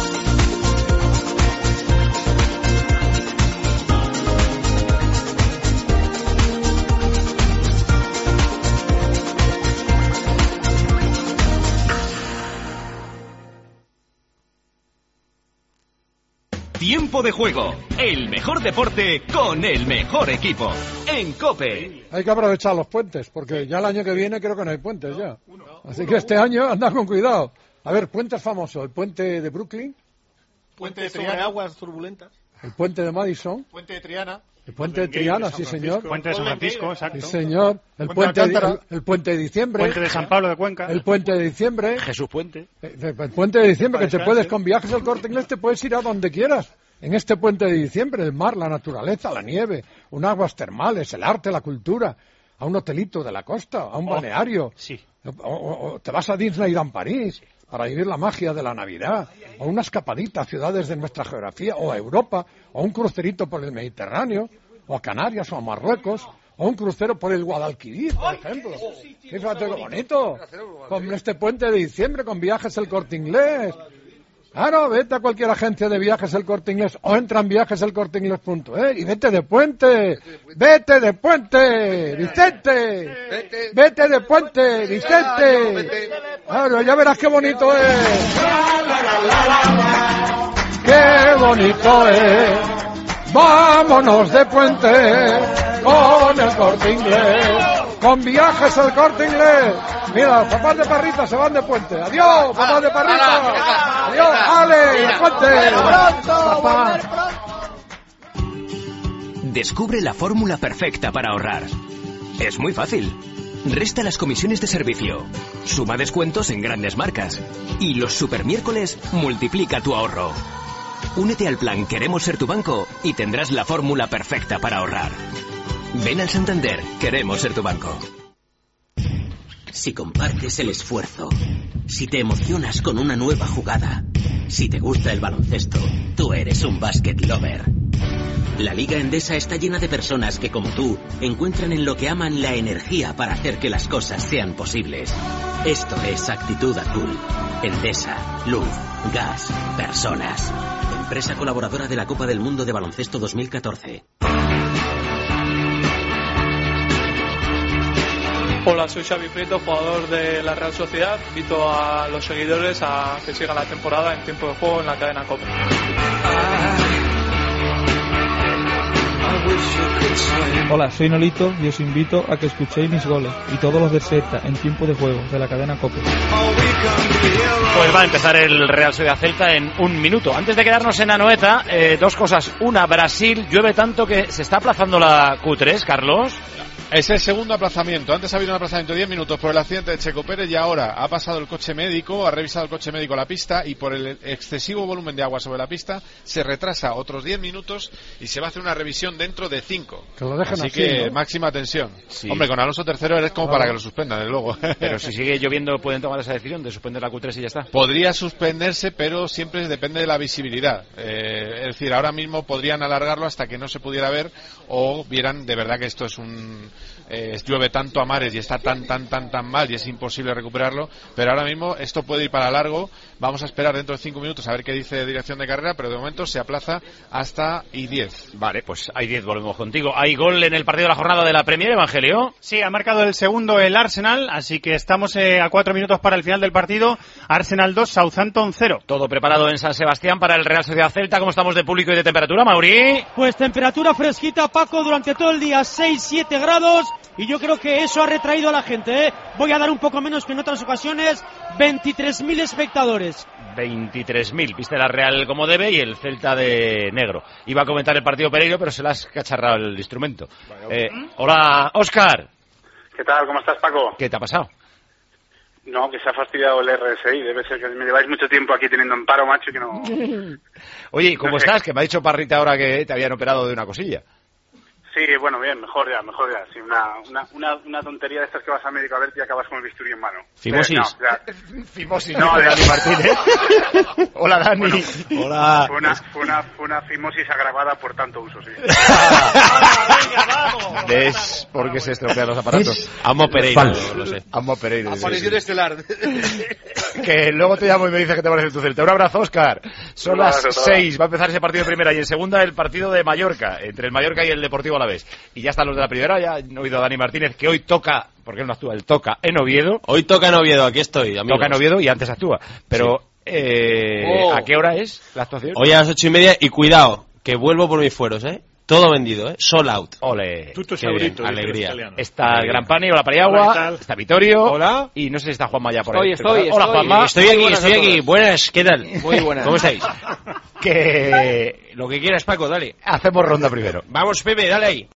Tiempo de juego, el mejor deporte con el mejor equipo. En COPE. Hay que aprovechar los puentes, porque ya el año que viene creo que no hay puentes ya. Así que este año anda con cuidado. A ver, puentes famosos. El puente de Brooklyn. Puente de Triana. Aguas turbulentas. El puente de Madison. Puente de Triana. El puente de Triana, sí señor. Puente de San Francisco, exacto. Sí señor. El puente, de, el, el puente de diciembre. Puente de San Pablo de Cuenca. El puente de diciembre. Jesús Puente. El, el puente de diciembre, que te puedes, con viajes al Corte Inglés, te puedes ir a donde quieras. En este puente de diciembre, el mar, la naturaleza, la nieve, unas aguas termales, el arte, la cultura, a un hotelito de la costa, a un oh, balneario. Sí. O, o, o te vas a Disneyland París para vivir la magia de la Navidad, o una escapadita a ciudades de nuestra geografía, o a Europa, o un crucerito por el Mediterráneo, o a Canarias, o a Marruecos, o un crucero por el Guadalquivir, por ejemplo. Fíjate qué bonito, con este puente de diciembre, con viajes el Corte Inglés. Claro, vete a cualquier agencia de viajes El Corte Inglés o entra en viajes el corte inglés punto es y vete de puente, vete de puente, Vicente, vete de puente, Vicente. Claro, ya verás qué bonito es, qué bonito es, vámonos de puente con el Corte Inglés, con viajes El Corte Inglés. Mira, papás de Parrita se van de puente. Adiós, papás de Parrita. Adiós, Ale, de puente. Papá. Descubre la fórmula perfecta para ahorrar. Es muy fácil. Resta las comisiones de servicio, suma descuentos en grandes marcas y los supermiércoles multiplica tu ahorro. Únete al plan Queremos Ser Tu Banco y tendrás la fórmula perfecta para ahorrar. Ven al Santander, Queremos Ser Tu Banco. Si compartes el esfuerzo, si te emocionas con una nueva jugada, si te gusta el baloncesto, tú eres un basket lover. La Liga Endesa está llena de personas que, como tú, encuentran en lo que aman la energía para hacer que las cosas sean posibles. Esto es Actitud Azul. Endesa, luz, gas, personas. Empresa colaboradora de la Copa del Mundo de Baloncesto dos mil catorce. Hola, soy Xavi Prieto, jugador de la Real Sociedad. Invito a los seguidores a que sigan la temporada en tiempo de juego en la cadena COPE. Hola, soy Nolito y os invito a que escuchéis mis goles y todos los de Celta en tiempo de juego de la cadena COPE. Pues va a empezar el Real Sociedad Celta en un minuto. Antes de quedarnos en Anoeta, eh, dos cosas. Una, Brasil llueve tanto que se está aplazando la Q tres, Carlos. Es el segundo aplazamiento. Antes ha habido un aplazamiento de diez minutos por el accidente de Checo Pérez y ahora ha pasado el coche médico, ha revisado el coche médico la pista y por el excesivo volumen de agua sobre la pista se retrasa otros diez minutos y se va a hacer una revisión dentro de cinco. Que lo dejen así. así, que ¿no? máxima tensión. Sí. Hombre, con Alonso tercero eres como Claro. para que lo suspendan, desde luego. Pero si sigue lloviendo, ¿pueden tomar esa decisión de suspender la Q tres y ya está? Podría suspenderse, pero siempre depende de la visibilidad. Eh, es decir, ahora mismo podrían alargarlo hasta que no se pudiera ver o vieran de verdad que esto es un... Eh, llueve tanto a mares y está tan, tan, tan, tan mal y es imposible recuperarlo, pero ahora mismo esto puede ir para largo. Vamos a esperar dentro de cinco minutos a ver qué dice dirección de carrera, pero de momento se aplaza hasta I diez. Vale, pues hay diez, volvemos contigo. Hay gol en el partido de la jornada de la Premier, Evangelio. Sí, ha marcado el segundo el Arsenal, así que estamos eh, a cuatro minutos para el final del partido. Arsenal dos, Southampton cero. Todo preparado en San Sebastián para el Real Sociedad Celta. ¿Cómo estamos de público y de temperatura, Mauri? Pues temperatura fresquita, Paco, durante todo el día, seis siete grados. Y yo creo que eso ha retraído a la gente, ¿eh? Voy a dar un poco menos que en otras ocasiones, veintitrés mil espectadores. veintitrés mil, viste la Real como debe y el Celta de negro. Iba a comentar el partido Pereiro, pero se le has cacharrado el instrumento. Eh, hola, Óscar. ¿Qué tal? ¿Cómo estás, Paco? ¿Qué te ha pasado? No, que se ha fastidiado el R S I. Debe ser que me lleváis mucho tiempo aquí teniendo en paro, macho, y que no... Oye, ¿y cómo No sé. estás? Que me ha dicho Parrita ahora que te habían operado de una cosilla. Sí, bueno, bien, mejor ya, mejor ya. Sí, una, una, una, una tontería de estas que vas al médico a verte y acabas con el bisturí en mano. Fimosis. Eh, no, ya- Fimosis, No, de ya- Dani Martínez. Hola, Dani. Bueno, Hola. Fue una, fue, una, fue una fimosis agravada por tanto uso, sí. ¿Ves por qué se estropean los aparatos? Amo Pereira, Falso. lo sé. Amo Pereira. sí, Aparición sí. estelar. Que luego te llamo y me dices qué te parece tu Celta. Un abrazo, Óscar. Son Un las abrazo, seis. Va a empezar ese partido de primera y en segunda el partido de Mallorca, entre el Mallorca y el Deportivo Alavés. Y ya están los de la primera. Ya he oído a Dani Martínez que hoy toca, porque él no actúa, él toca en Oviedo. Hoy toca en Oviedo, aquí estoy, amigos. Toca en Oviedo y antes actúa. Pero, eh, Oh. ¿a qué hora es la actuación? Hoy a las ocho y media y cuidado, que vuelvo por mis fueros, ¿eh? Todo vendido, ¿eh? Sold out. Ole. Tutto Qué bien. saudito, alegría. Está Alegría. Gran Pani, hola Hola, ¿qué Pariagua, tal? está Vitorio. Hola. Y no sé si está Juanma ya por Estoy, ahí. estoy, Hola, estoy. Juanma. Estoy aquí, estoy aquí. Buenas, ¿qué tal? Muy buenas. ¿Cómo estáis? Que Lo que quieras, Paco, dale. hacemos ronda primero. Vamos, Pepe, dale ahí.